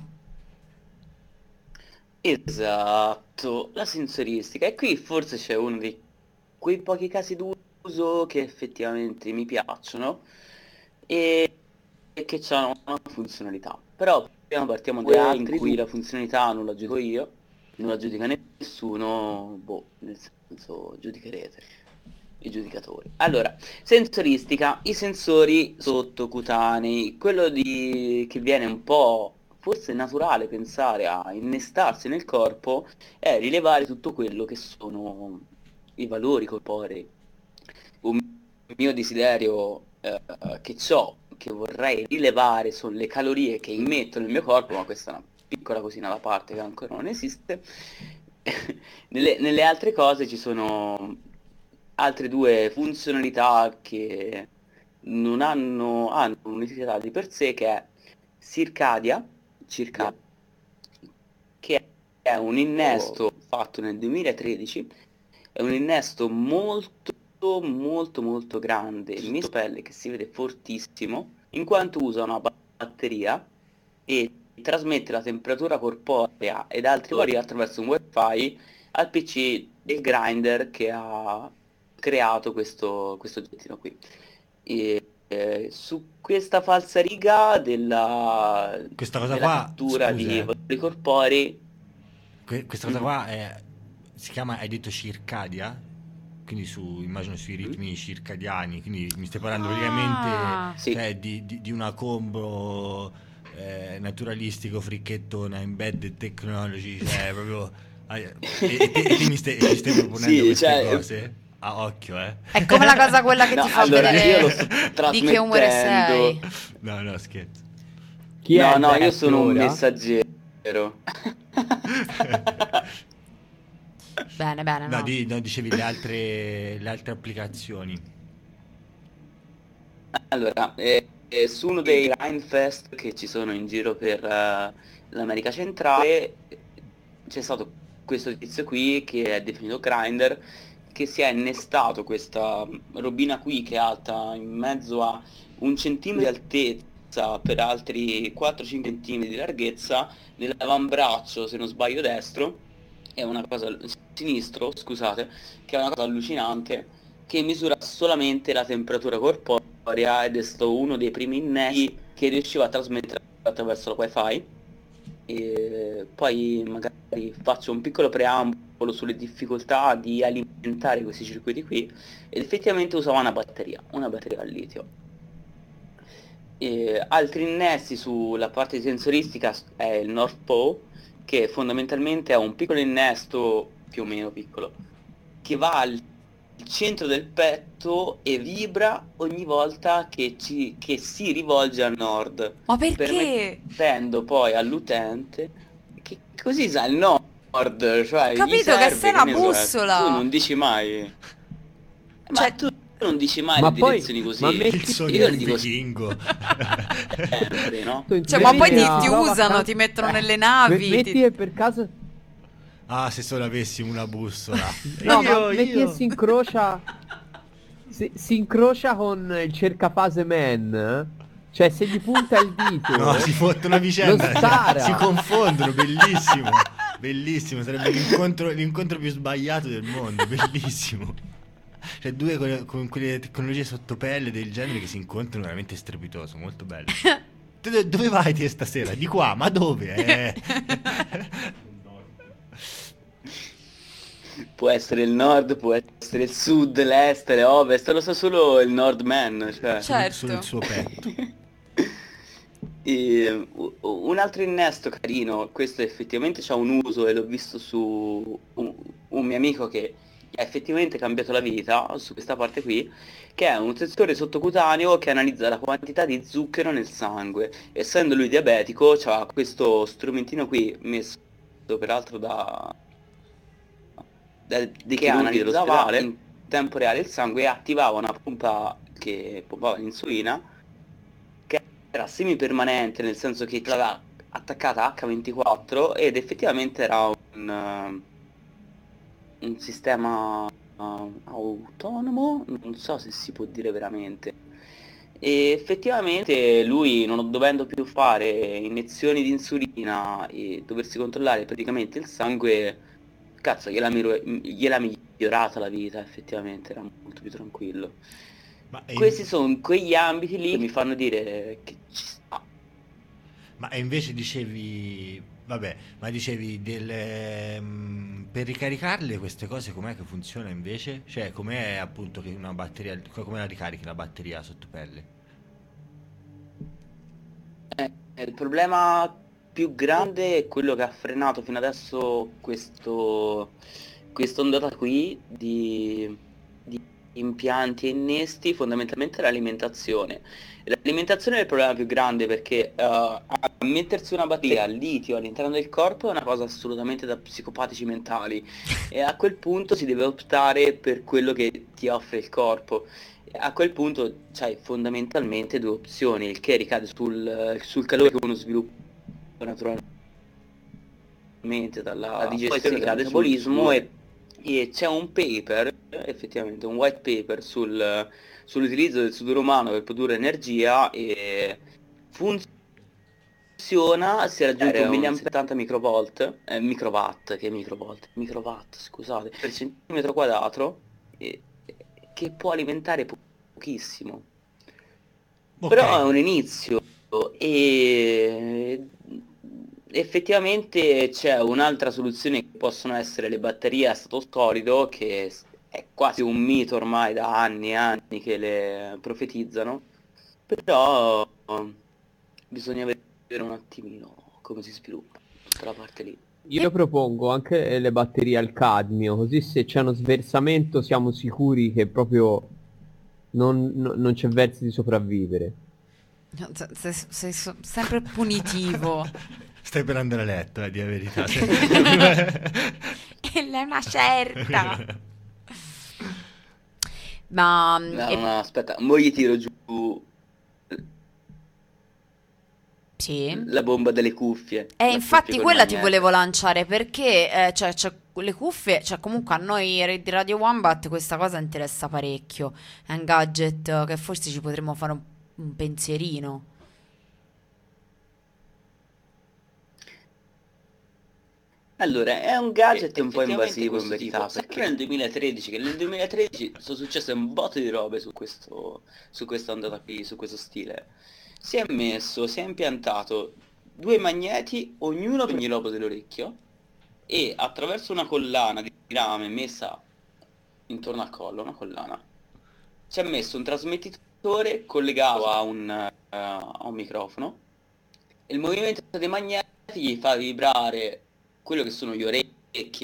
S1: Esatto, la sensoristica. E qui forse c'è uno di quei pochi casi d'uso che effettivamente mi piacciono e, e che hanno una funzionalità. Però prima partiamo da altri in cui la funzionalità non la giudico io, non la giudica nessuno, boh, nel senso giudicherete i giudicatori. Allora, sensoristica, i sensori sottocutanei, quello di che viene un po' forse naturale pensare a innestarsi nel corpo è rilevare tutto quello che sono i valori corporei. Un mio desiderio eh, che ho, che vorrei rilevare, sono le calorie che immetto nel mio corpo, ma questa è una piccola cosina da parte che ancora non esiste. nelle, nelle altre cose ci sono altre due funzionalità che non hanno, hanno un'unicità di per sé, che è circadia, circa, che è un innesto fatto nel duemilatredici, è un innesto molto molto molto grande, in pelle, che si vede fortissimo, in quanto usa una batteria e trasmette la temperatura corporea ed altri valori attraverso un wifi al P C del grinder che ha creato questo, questo oggettino qui. E, eh, su questa falsariga della,
S3: Questa cosa
S1: della
S3: qua,
S1: cattura
S3: scusa,
S1: di
S3: eh.
S1: valori corporei,
S3: Que- questa cosa qua è, si chiama, hai detto circadia? Quindi su, immagino sui ritmi circadiani, quindi mi stai parlando
S2: Ah.
S3: praticamente
S1: Sì.
S3: cioè, di, di, di una combo eh, naturalistico, fricchettona, embedded technology, cioè proprio... ah, e, e, te, e te mi stai, ci stai proponendo
S1: Sì,
S3: queste
S1: cioè-
S3: cose? A occhio, eh?
S2: È come la cosa quella che
S1: No,
S2: ti fa
S1: allora, io lo
S2: vedere
S1: sto
S2: di che umore sei.
S1: trasmettendo.
S3: No, no, scherzo.
S4: Chi è
S1: No,
S4: il
S1: no, io
S4: vecchio
S1: sono un
S4: ora?
S1: messaggero.
S2: Bene, bene,
S3: No,
S2: no.
S3: di- no, dicevi le altre, le altre applicazioni.
S1: Allora, eh, eh, su uno dei Grindfest che ci sono in giro per eh, l'America centrale c'è stato questo tizio qui che è definito Grinder, che si è innestato questa robina qui che è alta in mezzo a un centimetro di altezza per altri quattro cinque centimetri di larghezza nell'avambraccio, se non sbaglio destro, è una cosa sinistro, scusate, che è una cosa allucinante, che misura solamente la temperatura corporea ed è stato uno dei primi innesti che riusciva a trasmettere attraverso la wifi. E poi magari faccio un piccolo preambolo sulle difficoltà di alimentare questi circuiti qui, ed effettivamente usava una batteria, una batteria al litio. E altri innesti sulla parte di sensoristica è il North Pole, che fondamentalmente è un piccolo innesto, più o meno piccolo, che va al centro del petto e vibra ogni volta che, ci, che si rivolge a nord,
S2: Ma perché?
S1: permettendo poi all'utente che così sa il nord, cioè
S2: Ho
S1: gli
S2: capito che
S1: serve,
S2: sei una
S1: ne so, eh,
S2: bussola.
S1: tu non dici mai, ma
S2: Cioè-
S1: tu non dici mai
S4: Ma
S1: le
S4: poi-
S1: direzioni così,
S4: ma metti-
S3: Il sogno
S1: io
S3: del
S1: le dico
S3: vichingo.
S1: sempre, no?
S2: Cioè, ma poi ti,
S4: Metti-
S2: ti
S4: prova
S2: usano,
S4: a-
S2: ti mettono nelle
S4: Me-
S2: navi.
S4: Metti
S2: ti-
S4: che per caso...
S3: Ah, se solo avessimo una bussola.
S4: No,
S3: Io-
S4: ma metti
S3: io-
S4: che si incrocia... Si, si incrocia con il cercafase man. Cioè, se gli punta il dito...
S3: No, si fottono a vicenda,
S4: Lo spara.
S3: si confondono, bellissimo, bellissimo, sarebbe l'incontro, l'incontro più sbagliato del mondo, bellissimo. Cioè due con, con quelle tecnologie sottopelle del genere che si incontrano, veramente strepitoso, molto bello. Tu do- dove vai te stasera? Di qua, ma dove? Eh.
S1: Può essere il nord, può essere il sud, l'est, l'ovest, lo sa solo il Nordman, cioè.
S2: Certo.
S3: Sul suo petto.
S1: E, u- un altro innesto carino, questo effettivamente ha un uso e l'ho visto su un, un mio amico che ha effettivamente cambiato la vita su questa parte qui, che è un sensore sottocutaneo che analizza la quantità di zucchero nel sangue. Essendo lui diabetico, c'ha questo strumentino qui messo peraltro da, da dei
S3: Che
S1: chirurghi
S3: analizzava
S1: dell'ospedale in tempo reale il sangue e attivava una pompa che pompava l'insulina, che era semipermanente, nel senso che ce l'aveva attaccata acca ventiquattro ed effettivamente era un, eh, un sistema uh, autonomo, non so se si può dire veramente. E effettivamente lui, non dovendo più fare iniezioni di insulina e doversi controllare praticamente il sangue, cazzo, gliela, miro- gliela migliorata la vita, effettivamente, era molto più tranquillo.
S3: Ma è
S1: Questi
S3: in-
S1: sono quegli ambiti lì che mi fanno dire che ci sta.
S3: Ma e invece dicevi, vabbè, ma dicevi del, ehm, per ricaricarle queste cose com'è che funziona invece? Cioè, com'è appunto che una batteria, co- come la ricarichi la batteria sotto pelle?
S1: Eh, il problema più grande è quello che ha frenato fino adesso questo, quest'ondata qui di, di impianti e innesti, fondamentalmente l'alimentazione. L'alimentazione è il problema più grande perché eh, a mettersi una batteria al litio all'interno del corpo è una cosa assolutamente da psicopatici mentali e a quel punto si deve optare per quello che ti offre il corpo. A quel punto c'hai fondamentalmente due opzioni, il che ricade sul, sul calore che uno sviluppa naturalmente dalla digestione, dal metabolismo e, e c'è un paper, effettivamente un white paper sul, sull'utilizzo del sudore umano per produrre energia e funziona, si è raggiunto un miliampere settanta microvolt, eh, microwatt, che microvolt, microwatt, scusate, per centimetro quadrato, e, che può alimentare po- pochissimo. Però è
S3: Ok,
S1: un inizio e effettivamente c'è un'altra soluzione che possono essere le batterie a stato solido, che s- è quasi un mito ormai da anni e anni che le profetizzano, però bisogna vedere un attimino come si sviluppa tutta la parte lì.
S4: Io propongo anche le batterie al cadmio, così se c'è uno sversamento siamo sicuri che proprio non, no- non c'è verso di sopravvivere.
S2: No, se- se- sei so- sempre punitivo.
S3: stai per andare a letto, eh, di la verità. Se-
S2: E lei è una certa. Ma mm,
S1: No,
S2: e-
S1: no, aspetta, mo gli tiro giù
S2: sì.
S1: la bomba delle cuffie,
S2: E
S1: la
S2: infatti
S1: cuffia col
S2: quella ti
S1: magnete.
S2: volevo lanciare perché eh, cioè, cioè, le cuffie, cioè comunque a noi re- di Radio Wombat questa cosa interessa parecchio. È un gadget eh, che forse ci potremmo fare un, un pensierino.
S1: Allora, è un gadget
S2: E-
S1: un po'
S2: effettivamente
S1: invasivo in
S2: questo
S1: verità,
S2: tipo,
S1: perché nel duemilatredici, che nel duemilatredici sono successe un botto di robe su questo, su questa ondata qui, su questo stile. Si è messo, si è impiantato due magneti, ognuno per ogni lobo dell'orecchio, e attraverso una collana di rame messa intorno al collo, una collana, ci ha messo un trasmettitore collegato a un, eh, a un microfono e il movimento dei magneti gli fa vibrare quello che sono gli orecchi,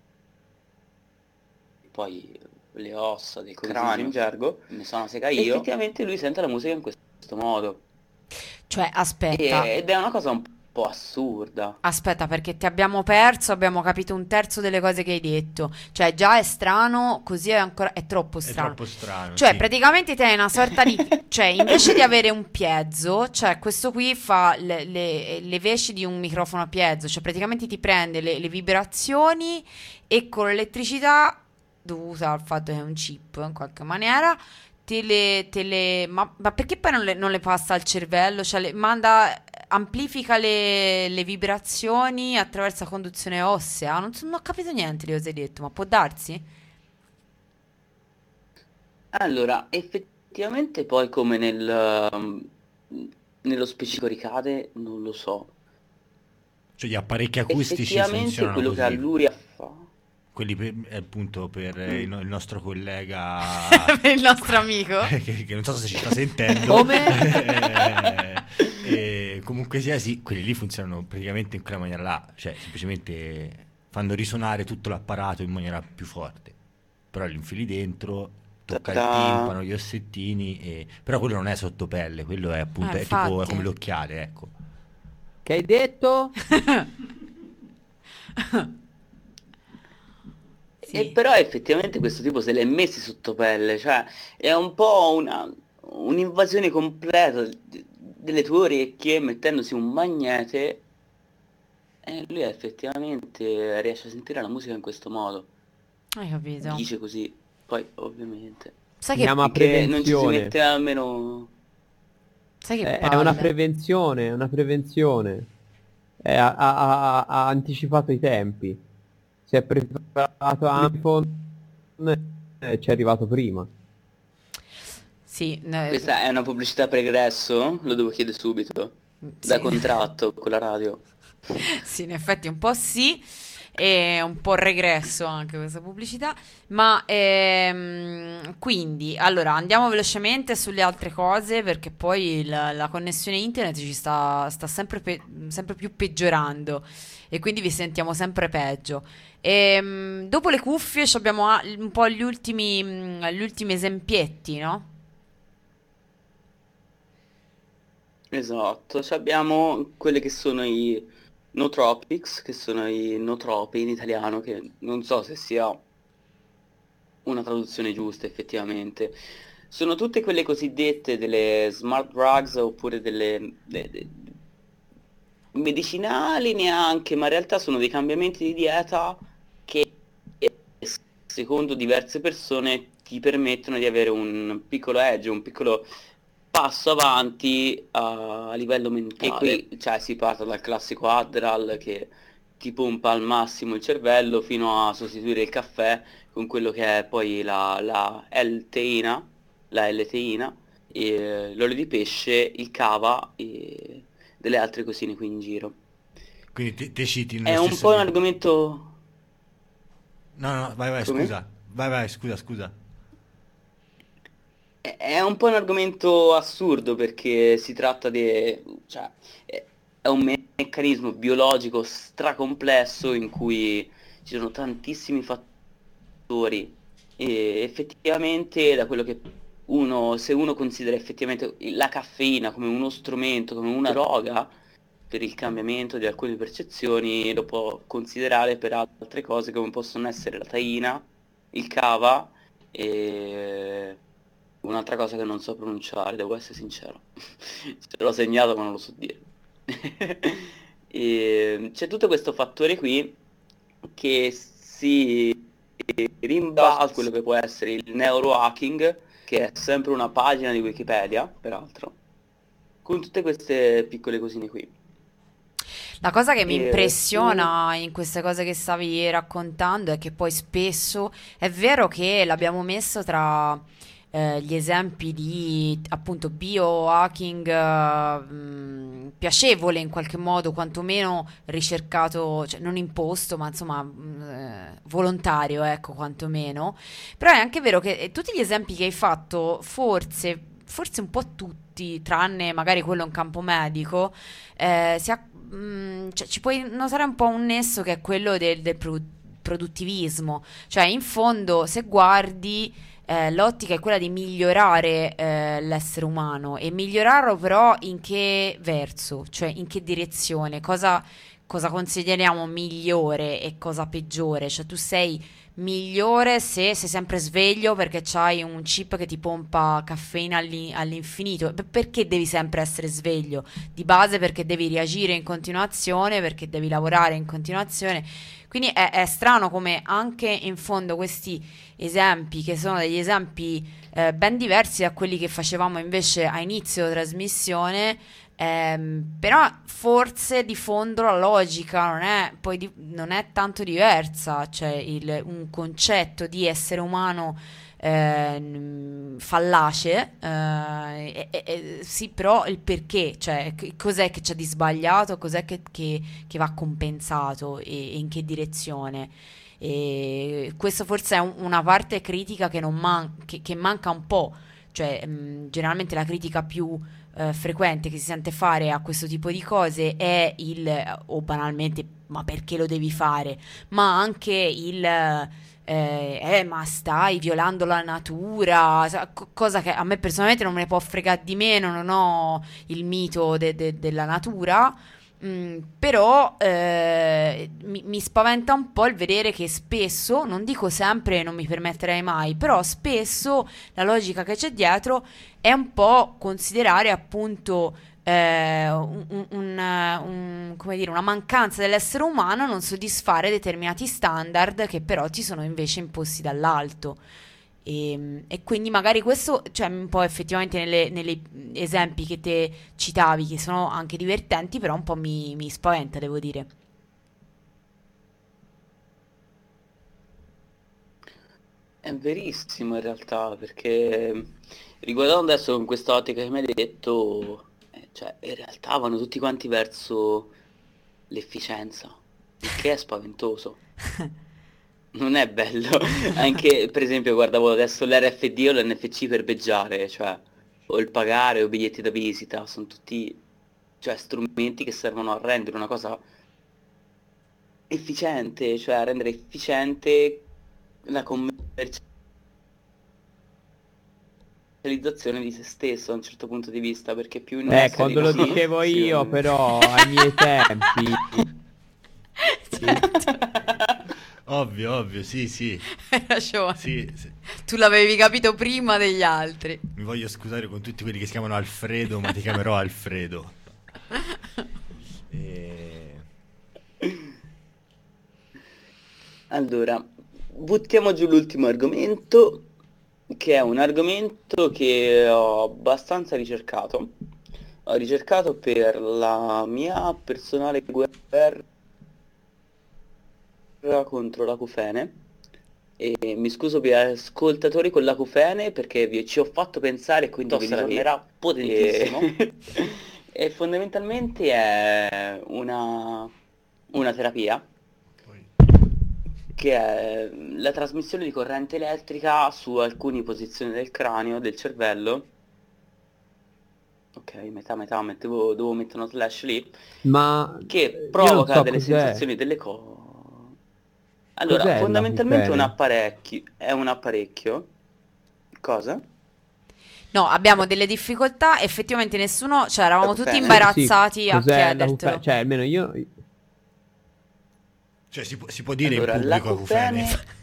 S1: poi le ossa del cranio in gergo, ne so una sega io. Effettivamente lui sente la musica in questo modo.
S2: Cioè, aspetta,
S1: E- ed è una cosa un po' assurda.
S2: aspetta, perché ti abbiamo perso, abbiamo capito un terzo delle cose che hai detto. Cioè, già è strano, così è ancora, è troppo
S3: È
S2: strano.
S3: troppo strano,
S2: Cioè,
S3: sì.
S2: praticamente te hai una sorta di... Cioè, invece di avere un piezo, cioè, questo qui fa le, le- le veci di un microfono a piezo. Cioè, praticamente ti prende le, le vibrazioni e con l'elettricità, dovuta al fatto che è un chip, in qualche maniera, te le... Te le ma, ma perché poi non le, non le passa al cervello? Cioè, le manda... Amplifica le, le vibrazioni attraverso la conduzione ossea. Non, so- non ho capito niente di cosa hai detto, ma può darsi?
S1: Allora, effettivamente poi come nel, um, nello specifico ricade, non lo so.
S3: Cioè gli apparecchi acustici
S1: Effettivamente
S3: funzionano
S1: quello che a
S3: così.
S1: lui fa...
S3: Quelli per, è appunto per eh, il,
S1: Mm.
S3: no- il nostro collega
S2: Per il nostro amico.
S3: che, che non so se ci sta sentendo.
S2: Come?
S3: Eh, e comunque sia, sì, quelli lì funzionano praticamente in quella maniera là, cioè semplicemente fanno risonare tutto l'apparato in maniera più forte. però li infili dentro, tocca il
S1: Ta-ta.
S3: timpano, gli ossettini, e... però quello non è sottopelle, quello è appunto
S2: Eh,
S3: è tipo è
S2: infatti.
S3: come l'occhiale, ecco.
S4: Che hai detto?
S1: E
S2: Sì.
S1: però effettivamente questo tipo se l'è messi sotto pelle, cioè è un po' una, un'invasione completa d- delle tue orecchie mettendosi un magnete e lui effettivamente riesce a sentire la musica in questo modo.
S2: Hai capito?
S1: Dice così, poi ovviamente.
S2: Sai
S4: Si
S2: che,
S4: chiama
S1: Finché non ci si
S4: prevenzione.
S1: mette almeno...
S2: sai che
S4: È è una
S2: palle.
S4: prevenzione, è una prevenzione. È- ha, ha- ha- ha anticipato i tempi. Si è preparato a iPhone e ci è arrivato prima.
S2: Sì, ne-
S1: Questa è una pubblicità pregresso? Lo devo chiedere subito. Da
S2: sì.
S1: contratto con la radio.
S2: Sì, in effetti un po' sì, e un po' regresso anche questa pubblicità, ma ehm, quindi, allora, andiamo velocemente sulle altre cose perché poi la, la connessione internet ci sta, sta sempre, pe- sempre più peggiorando e quindi vi sentiamo sempre peggio. Ehm, dopo le cuffie ci abbiamo a- un po' gli ultimi, mh, gli ultimi esempietti, no?
S1: Esatto, cioè abbiamo quelli che sono i nootropics, che sono i nootropi in italiano, che non so se sia una traduzione giusta effettivamente. Sono tutte quelle cosiddette delle smart drugs oppure delle, de- de- medicinali neanche, ma in realtà sono dei cambiamenti di dieta che secondo diverse persone ti permettono di avere un piccolo edge, un piccolo passo avanti a, a livello mentale. E qui cioè, si parte dal classico Adderall che ti pompa al massimo il cervello fino a sostituire il caffè con quello che è poi la, la L-teina, la L-teina, e l'olio di pesce, il cava e delle altre cosine qui in giro.
S3: Quindi te, te citi
S1: È
S3: nello
S1: un
S3: stesso
S1: po' un
S3: libro.
S1: argomento...
S3: No, no, vai, vai,
S1: Come?
S3: scusa. Vai, vai, scusa, scusa.
S1: È è un po' un argomento assurdo perché si tratta di... cioè, è è un me- meccanismo biologico stracomplesso in cui ci sono tantissimi fattori e effettivamente da quello che uno, se uno considera effettivamente la caffeina come uno strumento, come una droga per il cambiamento di alcune percezioni, lo può considerare per altre cose come possono essere la taina, il cava e un'altra cosa che non so pronunciare, devo essere sincero. Ce l'ho segnato ma non lo so dire. E c'è tutto questo fattore qui che si rimbalza su quello che può essere il neurohacking, che è sempre una pagina di Wikipedia, peraltro, con tutte queste piccole cosine qui.
S2: La cosa che mi
S1: E su...
S2: impressiona in queste cose che stavi raccontando è che poi spesso è vero che l'abbiamo messo tra eh, gli esempi di appunto biohacking eh, mh, piacevole in qualche modo, quantomeno ricercato, cioè non imposto, ma insomma mh, eh, volontario, ecco, quantomeno. Però è anche vero che eh, tutti gli esempi che hai fatto, forse, forse un po' tutti, tranne magari quello in campo medico, eh, si ha- mh, cioè, ci puoi notare un po' un nesso che è quello del, del pro- produttivismo. Cioè, in fondo, se guardi, eh, l'ottica è quella di migliorare eh, l'essere umano e migliorarlo però in che verso? Cioè, in che direzione? Cosa, cosa consideriamo migliore e cosa peggiore? Cioè, tu sei migliore se sei sempre sveglio perché c'hai un chip che ti pompa caffeina all'i- all'infinito. P- perché devi sempre essere sveglio? Di base perché devi reagire in continuazione, perché devi lavorare in continuazione. Quindi è, è strano come anche in fondo questi esempi, che sono degli esempi eh, ben diversi da quelli che facevamo invece a inizio trasmissione, ehm, però forse di fondo la logica non è, poi di- non è tanto diversa, cioè il- un concetto di essere umano ehm, fallace, eh, e- e- e- sì, però il perché, cioè c- cos'è che c'è di sbagliato, cos'è che, che- che va compensato e, e in che direzione. E questo forse è un- una parte critica che, non man- che, che manca un po', cioè mh, generalmente la critica più eh, frequente che si sente fare a questo tipo di cose è il, o banalmente, ma perché lo devi fare, ma anche il eh, eh, ma stai violando la natura, sa- co- cosa che a me personalmente non me ne può fregare di meno, non ho il mito de- de- della natura. Mm, però eh, mi, mi spaventa un po' il vedere che spesso, non dico sempre, non mi permetterei mai, però spesso la logica che c'è dietro è un po' considerare appunto eh, un- un- un- un- come dire, una mancanza dell'essere umano non soddisfare determinati standard che però ti sono invece imposti dall'alto. E, e quindi magari questo, cioè un po' effettivamente nelle, nelle esempi che te citavi, che sono anche divertenti, però un po' mi, mi spaventa, devo dire.
S1: È verissimo in realtà, perché riguardando adesso con questa ottica che mi hai detto, eh, cioè in realtà vanno tutti quanti verso l'efficienza, il che è spaventoso. Non è bello. Anche, per esempio, guardavo adesso l'R F D o l'N F C per beggiare, cioè, o il pagare o i biglietti da visita, sono tutti, cioè, strumenti che servono a rendere una cosa efficiente, cioè a rendere efficiente la commercializzazione di se stesso da un certo punto di vista, perché più
S4: Eh,
S1: innesti
S4: quando lo
S1: così,
S4: dicevo
S1: sì,
S4: io,
S1: va-
S4: però, ai miei tempi,
S3: Ovvio, ovvio, sì, sì.
S2: Hai ragione.
S3: Sì, sì.
S2: Tu l'avevi capito prima degli altri.
S3: Mi voglio scusare con tutti quelli che si chiamano Alfredo, ma ti chiamerò Alfredo. E...
S1: Allora, buttiamo giù l'ultimo argomento, che è un argomento che ho abbastanza ricercato. Ho ricercato per la mia personale guerra contro l'acufene e mi scuso per gli ascoltatori con l'acufene perché vi, ci ho fatto pensare e quindi vi ritornerà potentissimo. E, e fondamentalmente è una, una terapia che è la trasmissione di corrente elettrica su alcune posizioni del cranio, del cervello. Ok, metà metà, mettevo, devo mettere uno slash lì,
S4: ma
S1: che
S4: eh, io non
S1: provoca
S4: so
S1: delle
S4: cos'è.
S1: sensazioni, delle cose. Allora,
S4: Cos'è
S1: fondamentalmente è un
S4: l'acufene?
S1: apparecchio, è un apparecchio. Cosa?
S2: No, abbiamo delle difficoltà, effettivamente nessuno, cioè eravamo tutti
S1: L'acufene?
S2: imbarazzati a
S4: Cos'è l'acufene?
S2: chiedertelo.
S4: Cioè, almeno io...
S3: Cioè, si può, si può dire
S1: Allora,
S3: in pubblico
S1: l'acufene...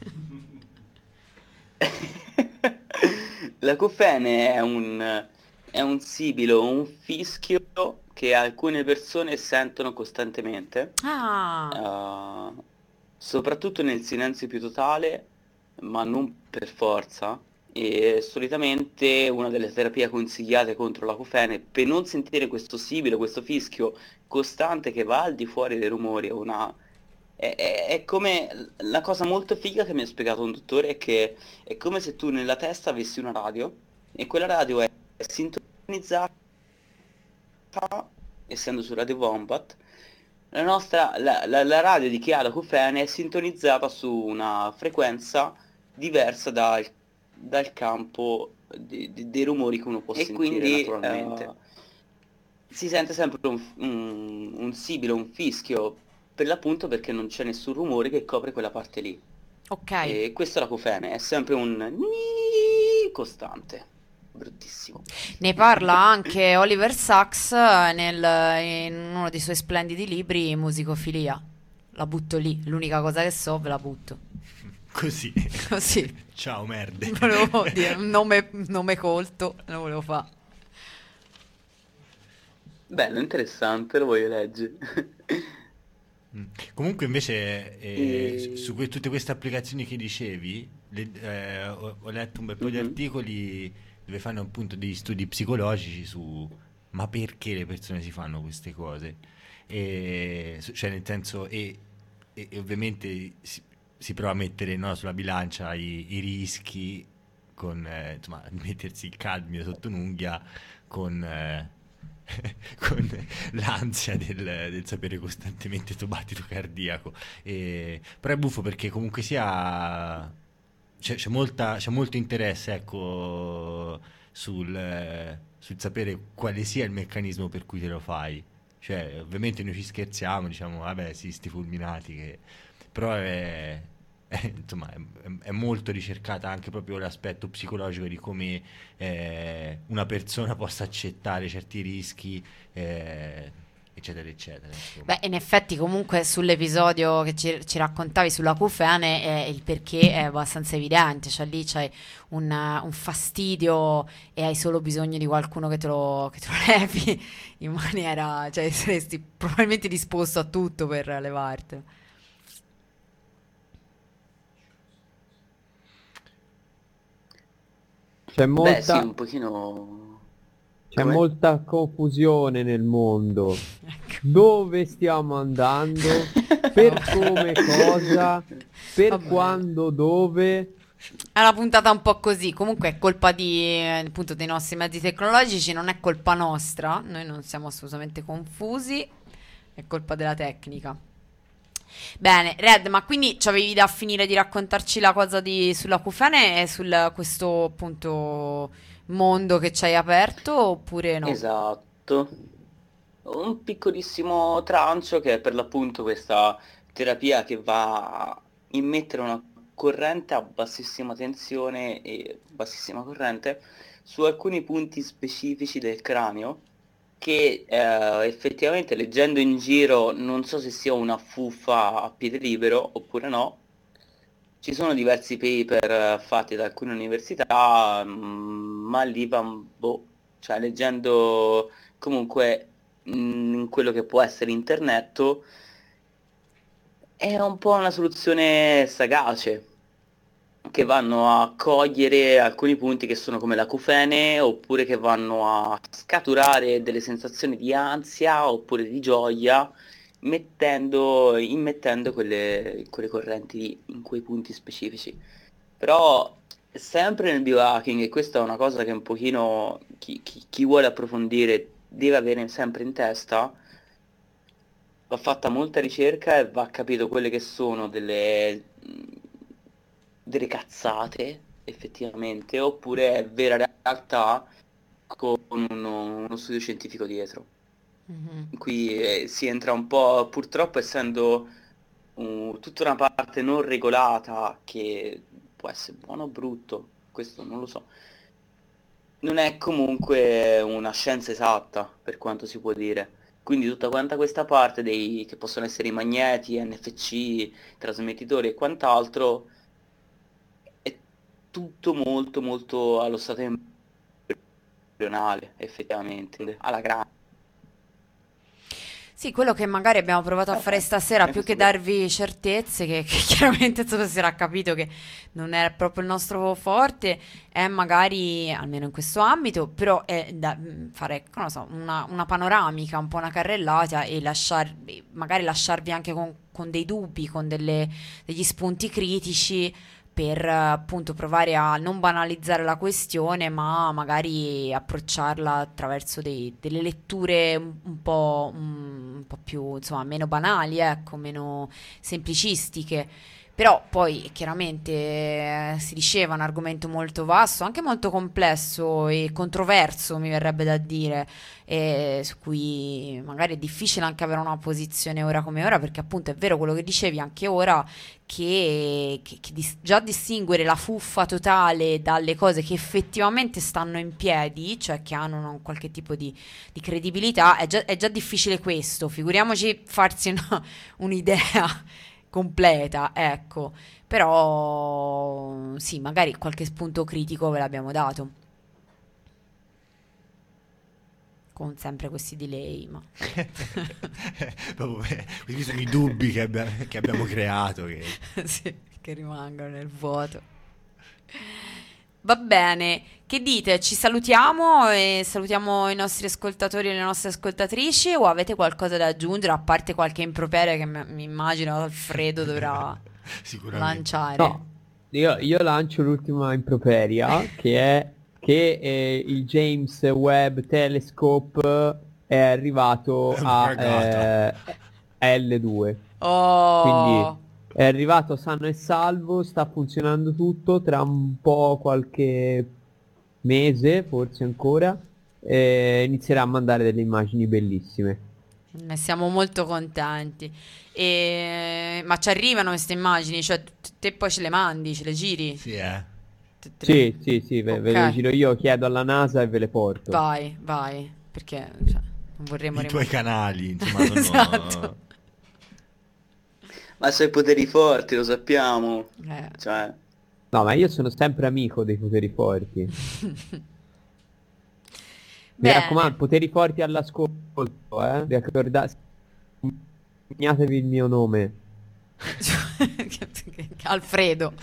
S3: acufene?
S1: L'acufene è un, è un sibilo, un fischio che alcune persone sentono costantemente.
S2: Ah,
S1: Uh, soprattutto nel silenzio più totale, ma non per forza. E solitamente una delle terapie consigliate contro l'acufene, per non sentire questo sibilo, questo fischio costante che va al di fuori dei rumori, è una... È, è- è come la cosa molto figa che mi ha spiegato un dottore è che è come se tu nella testa avessi una radio e quella radio è sintonizzata, essendo su Radio Wombat, la nostra, la, la- la radio di chi ha l'acufene è sintonizzata su una frequenza diversa dal, dal campo di- di- dei rumori che uno può
S6: E
S1: sentire
S6: quindi,
S1: naturalmente.
S6: eh,
S1: Si sente sempre un, un, un sibilo, un fischio, per l'appunto perché non c'è nessun rumore che copre quella parte lì.
S2: ok.
S1: E questo è l'acufene, è sempre un ni costante, bruttissimo.
S2: Ne parla anche Oliver Sacks eh, nel- in uno dei suoi splendidi libri, Musicofilia. La butto lì, l'unica cosa che so ve la butto.
S3: Così.
S2: Così,
S3: Ciao, merde.
S2: volevo dire un nome, un nome colto, lo volevo fare.
S1: Bello, interessante, lo voglio leggere.
S3: Mm. Comunque invece eh,
S1: E-
S3: su su que- tutte queste applicazioni che dicevi, le- eh, ho, ho letto un bel po' di
S1: Mhm.
S3: articoli dove fanno appunto degli studi psicologici su ma perché le persone si fanno queste cose? E, su- cioè nel senso, e, e- e ovviamente si, si prova a mettere, no, sulla bilancia i, i rischi con eh, insomma mettersi il cadmio sotto un'unghia con... eh, con l'ansia del, del sapere costantemente il tuo battito cardiaco. E- però è buffo perché comunque sia c'è, c'è molta, c'è molto interesse, ecco, sul, eh, sul sapere quale sia il meccanismo per cui te lo fai. Cioè, ovviamente noi ci scherziamo, diciamo, vabbè, sì, sti fulminati che... però è, eh, insomma, è, è molto ricercata anche proprio l'aspetto psicologico di come eh, una persona possa accettare certi rischi, eh, eccetera, eccetera. Insomma.
S2: Beh, in effetti comunque sull'episodio che ci, ci raccontavi sull'acufene eh, il perché è abbastanza evidente, cioè lì c'hai un, un fastidio e hai solo bisogno di qualcuno che te lo, che te lo levi in maniera, cioè saresti probabilmente disposto a tutto per levartelo.
S4: C'è
S1: Beh, sì,
S4: molta,
S1: un pochino...
S4: c'è
S1: Come?
S4: molta confusione nel mondo.
S2: Ecco.
S4: Dove stiamo andando? Per come, cosa? Per
S2: Vabbè.
S4: quando, dove?
S2: È una puntata un po' così, comunque è colpa di, eh, appunto, dei nostri mezzi tecnologici, non è colpa nostra, noi non siamo assolutamente confusi, è colpa della tecnica. Bene, Red, ma quindi c'avevi da finire di raccontarci la cosa di, sull'acufene e su questo appunto mondo che ci hai aperto oppure no?
S1: Esatto. Un piccolissimo trancio che è per l'appunto questa terapia che va a immettere una corrente a bassissima tensione e bassissima corrente su alcuni punti specifici del cranio che eh, effettivamente leggendo in giro non so se sia una fuffa a piede libero oppure no. Ci sono diversi paper eh, fatti da alcune università, mm, ma lì van- boh, cioè leggendo comunque mm, in quello che può essere internet è un po' una soluzione sagace che vanno a cogliere alcuni punti che sono come l'acufene oppure che vanno a scaturare delle sensazioni di ansia oppure di gioia mettendo, immettendo quelle, quelle correnti lì, in quei punti specifici. Però sempre nel biohacking, e questa è una cosa che un pochino chi, chi- chi vuole approfondire deve avere sempre in testa, va fatta molta ricerca e va capito quelle che sono delle, delle cazzate effettivamente, oppure è vera realtà con uno, uno studio scientifico dietro.
S2: Mhm.
S1: Qui eh, si entra un po', purtroppo essendo uh, tutta una parte non regolata, che può essere buono o brutto, questo non lo so, non è comunque una scienza esatta per quanto si può dire. Quindi tutta quanta questa parte dei che possono essere i magneti, N F C, trasmettitori e quant'altro, è tutto molto molto allo stato embrionale, effettivamente, alla grande.
S2: Sì, quello che magari abbiamo provato a fare stasera,
S1: Eh,
S2: più che
S1: questo per-
S2: darvi certezze, che, che chiaramente insomma, si era capito che non è proprio il nostro forte, è magari, almeno in questo ambito, però è da mm, fare, non lo so, una, una panoramica, un po' una carrellata e lasciarvi, magari lasciarvi anche con, con dei dubbi, con delle- degli spunti critici per eh, appunto provare a non banalizzare la questione, ma magari approcciarla attraverso dei- delle letture un, un po', un, un po' più, insomma, meno banali, ecco, meno semplicistiche. Però poi chiaramente eh, si diceva un argomento molto vasto, anche molto complesso e controverso, mi verrebbe da dire, e su cui magari è difficile anche avere una posizione ora come ora, perché appunto è vero quello che dicevi anche ora che, che- che dis- già distinguere la fuffa totale dalle cose che effettivamente stanno in piedi, cioè che hanno un qualche tipo di, di credibilità, è già, è già difficile questo, figuriamoci farsi una- un'idea completa, ecco. Però sì, magari qualche spunto critico ve l'abbiamo dato, con sempre questi delay, ma
S3: Proprio, eh, questi sono i dubbi che, abbia- che abbiamo creato. Che...
S2: sì, che rimangono nel vuoto. Va bene, che dite? Ci salutiamo e salutiamo i nostri ascoltatori e le nostre ascoltatrici o avete qualcosa da aggiungere a parte qualche improperio che mi mi immagino Alfredo dovrà
S3: Sicuramente.
S2: lanciare?
S4: No, io, io lancio l'ultima improperia che è che eh, il James Webb Telescope è arrivato
S3: È una
S4: a
S3: cagata.
S4: eh, L due. Quindi
S2: Oh,
S4: è arrivato sano e salvo, sta funzionando tutto, tra un po' qualche mese, forse ancora, eh, inizierà a mandare delle immagini bellissime.
S2: Ne siamo molto contenti. E... Ma ci arrivano queste immagini? Cioè, t- te poi ce le mandi, ce le giri?
S3: Sì, eh.
S2: Te- te-
S4: Sì, sì, sì, ve, ve le
S2: Ok.
S4: giro io, chiedo alla NASA e ve le porto.
S2: Vai, vai, perché cioè, non vorremmo
S3: I tuoi
S2: rimanere.
S3: canali, insomma, sono...
S2: Esatto.
S1: Ma sono i poteri forti, lo sappiamo.
S2: Eh.
S1: Cioè,
S4: No, ma io sono sempre amico dei poteri forti. Mi
S2: Bene.
S4: raccomando, poteri forti all'ascolto, eh? Ricordate, segnatevi il mio nome.
S2: Alfredo.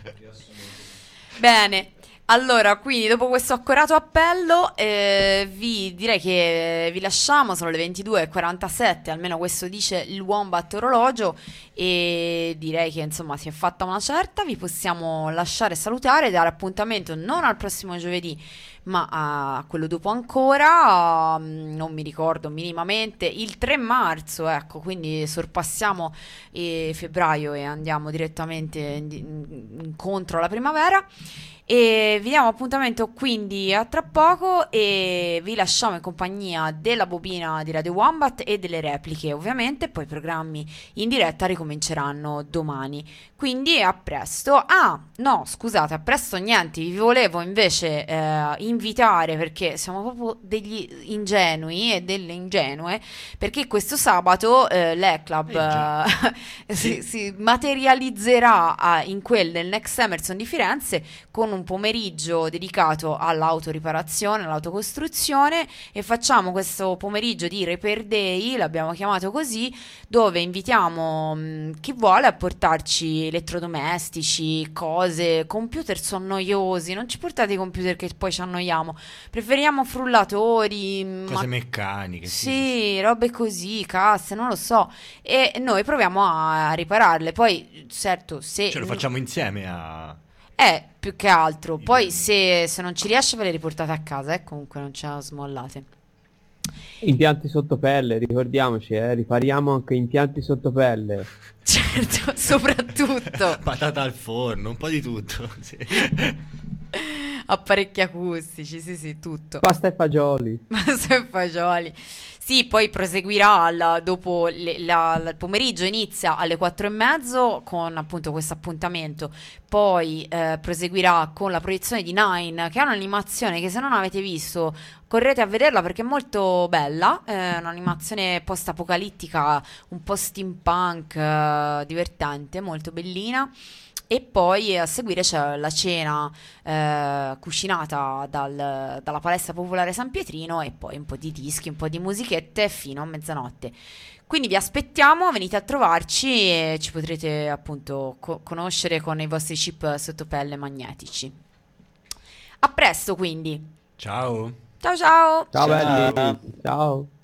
S2: Bene, allora, quindi dopo questo accorato appello, eh, vi direi che vi lasciamo, sono le ventidue e quarantasette, almeno questo dice il Wombat orologio, e direi che insomma si è fatta una certa, vi possiamo lasciare salutare, dare appuntamento non al prossimo giovedì, ma a quello dopo ancora, mm, non mi ricordo minimamente, il tre marzo, ecco, quindi sorpassiamo eh, febbraio e andiamo direttamente in- in- incontro alla primavera. E vi diamo appuntamento quindi a tra poco e vi lasciamo in compagnia della bobina di Radio Wombat e delle repliche, ovviamente, poi i programmi in diretta ricominceranno domani. Quindi a presto. Ah, no, scusate, a presto niente, vi volevo invece eh, invitare, perché siamo proprio degli ingenui e delle ingenue, perché questo sabato eh, l'E-Club
S3: Eh già.
S2: eh, si,
S3: Sì.
S2: si materializzerà ah, in quel del Next Emerson di Firenze con un pomeriggio dedicato all'autoriparazione, all'autocostruzione, e facciamo questo pomeriggio di Repair Day, l'abbiamo chiamato così, dove invitiamo mh, chi vuole a portarci elettrodomestici, cose, computer sono noiosi, non ci portate i computer che poi ci annoiamo, preferiamo frullatori,
S3: Cose
S2: ma-
S3: meccaniche. Sì,
S2: sì, robe così, casse, non lo so, e noi proviamo a ripararle, poi certo se...
S3: Ce lo facciamo insieme a...
S2: Eh, più che altro.
S3: I
S2: Poi
S3: premi.
S2: se, se non ci riesce ve le riportate a casa, eh, comunque non ce la smollate.
S4: Impianti sotto pelle, ricordiamoci, eh? Ripariamo anche impianti sotto pelle.
S2: Certo, soprattutto
S3: Patata al forno, un po' di tutto. Sì.
S2: apparecchi acustici, sì sì, tutto.
S4: Pasta e fagioli.
S2: Pasta e fagioli. Sì, poi proseguirà al- dopo le- la- la- il pomeriggio inizia alle quattro e mezzo con appunto questo appuntamento. Poi eh, proseguirà con la proiezione di Nine, che è un'animazione che se non avete visto correte a vederla perché è molto bella. È un'animazione post-apocalittica, un po' steampunk, eh, divertente, molto bellina. E poi a seguire c'è la cena eh, cucinata dal- dalla palestra popolare San Pietrino e poi un po' di dischi, un po' di musichette fino a mezzanotte. Quindi vi aspettiamo, venite a trovarci e ci potrete appunto co- conoscere con i vostri chip sottopelle magnetici. A presto quindi.
S3: Ciao.
S2: Ciao ciao!
S4: Ciao
S1: Ciao.
S4: belli. Ciao.